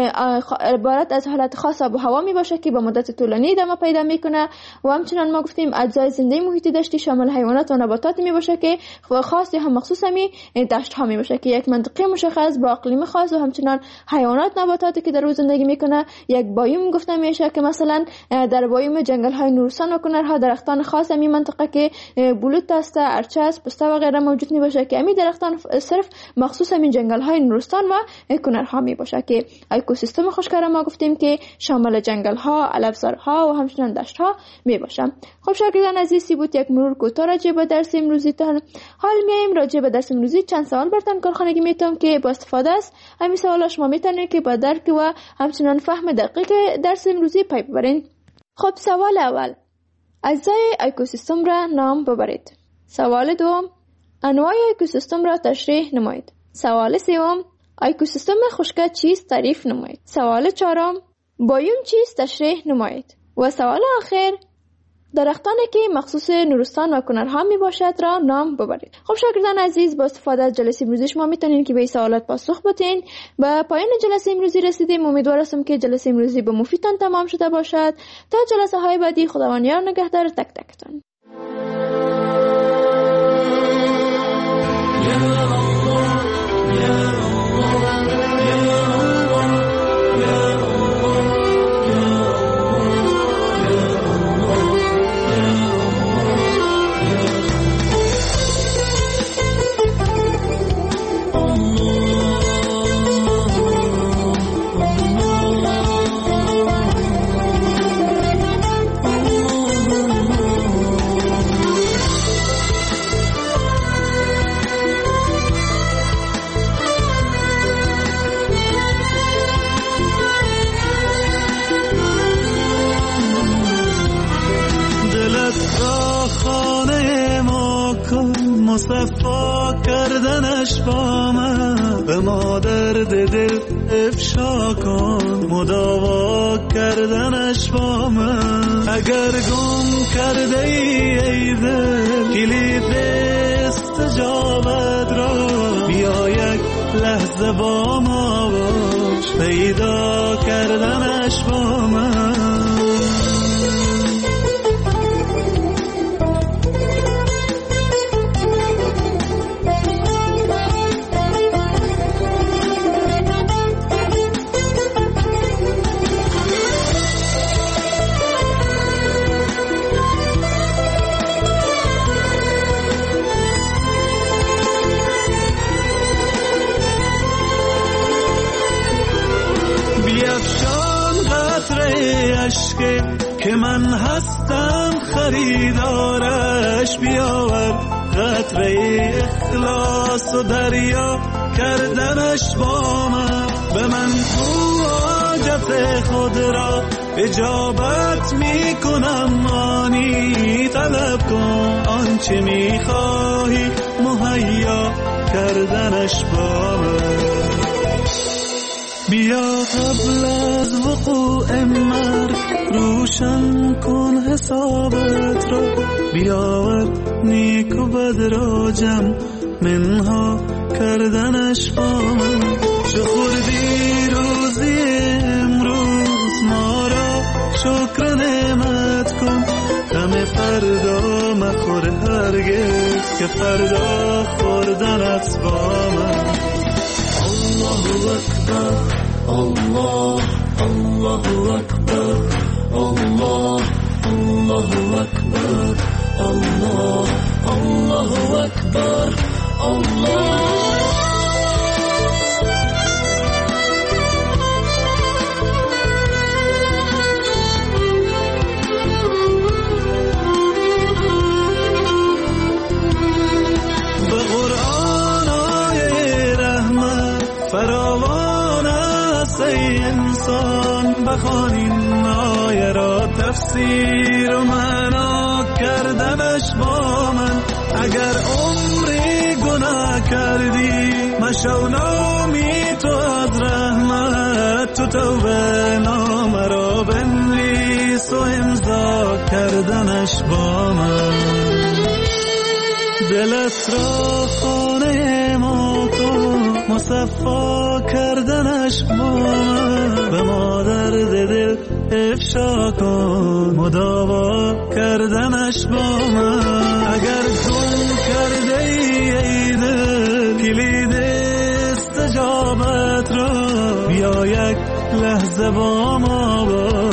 عبارت از حالت خاص آب و هوا می باشه که به مدت طولانی ادامه پیدا میکنه و همچنان ما گفتیم اجزای زنده محیط دشتی شامل حیوانات و نباتات می باشه که خاص یا هم مخصوص می دشت ها می باشه که یک منطقه مشخص با اقلیم خاص و همچنان حیوانات نباتاتی که در اون زندگی میکنه. یک بایوم گفته میشه که مثلا در بایوم جنگل های نورستان و کنرها درختان خاص می منطقه که بلوط است، ارچه است، پسته و غیره موجود می باشه که امی درختان صرف مخصوص همین جنگل های نورستان و کنرها می باشه که اکوسیستم خشک را ما گفتیم که شامل جنگل ها، علفزارها و همچنان دشت ها می باشه. خب شاگردان عزیز بود یک مرور کوتاه راجع به درس امروزی تان. حال میایم راجع به درس امروزی چند سوال براتون کارخانگی میتونم که با استفاده است همین سوالا شما میتونید که با درک و همچنان فهم دقیق درس امروزی پی ببرین. خب سوال اول، اجزای اکوسیستم را نام ببرید. سوال دوم، انواع اکوسیستم را تشریح نمایید. سوال سوم، اکوسیستم خشک چیست تعریف نمایید. سوال چهارم، بایوم چیست تشریح نمایید. و سوال آخر، درختانی که مخصوص نورستان و کنرها می باشد را نام ببرید. خب شاگردان عزیز با استفاده از جلسه امروزی شما میتونین که به این سوالات پاسخ بدین. به پایان جلسه امروزی رسیدیم. امیدوار هستم که جلسه امروزی به مفیدتان تمام شده باشد. تا جلسه های بعدی خداوند یار نگهدار تک تکتان. مصفا کردنش با من به ما درد دل افشا کن، مداوا کردنش با من. اگر گم کرده ای ای دل کلید استجابت را، بیا یک لحظه با ما باش پیدا کردنش با من. که من هستم خریدارش، بیاور قطره اخلاص و دریا کردنش با من. به من تو حاجت خود را اجابت می کنم، آنی طلب کن آنچه می خواهی مهیا کردنش با من. بیا قبل از وقوع مرگ روشن کن حسابت را، بیاور نیک و بد را جمع منها کردنش با من. چه خوردی روزی امروز ما را شکر نعمت کن، غم فردا مخور هرگز که فردا خوردنت با من. الله اکبر الله الله اکبر الله الله اکبر الله الله اکبر الله. بخوان این آیه را تفسیر و معنا کردنش با من. اگر عمری گناه کردی مشو نامی تو از رحمت، تو توبه نامه را بنویس و امضا کردنش با من. دلت را خانه ما کن مصفا کردنش با من. به ما درد دل افشا کن مداوا کردنش با من. اگر گم کرده ای ای دل کلید استجابت را، بیا یک لحظه با ما باش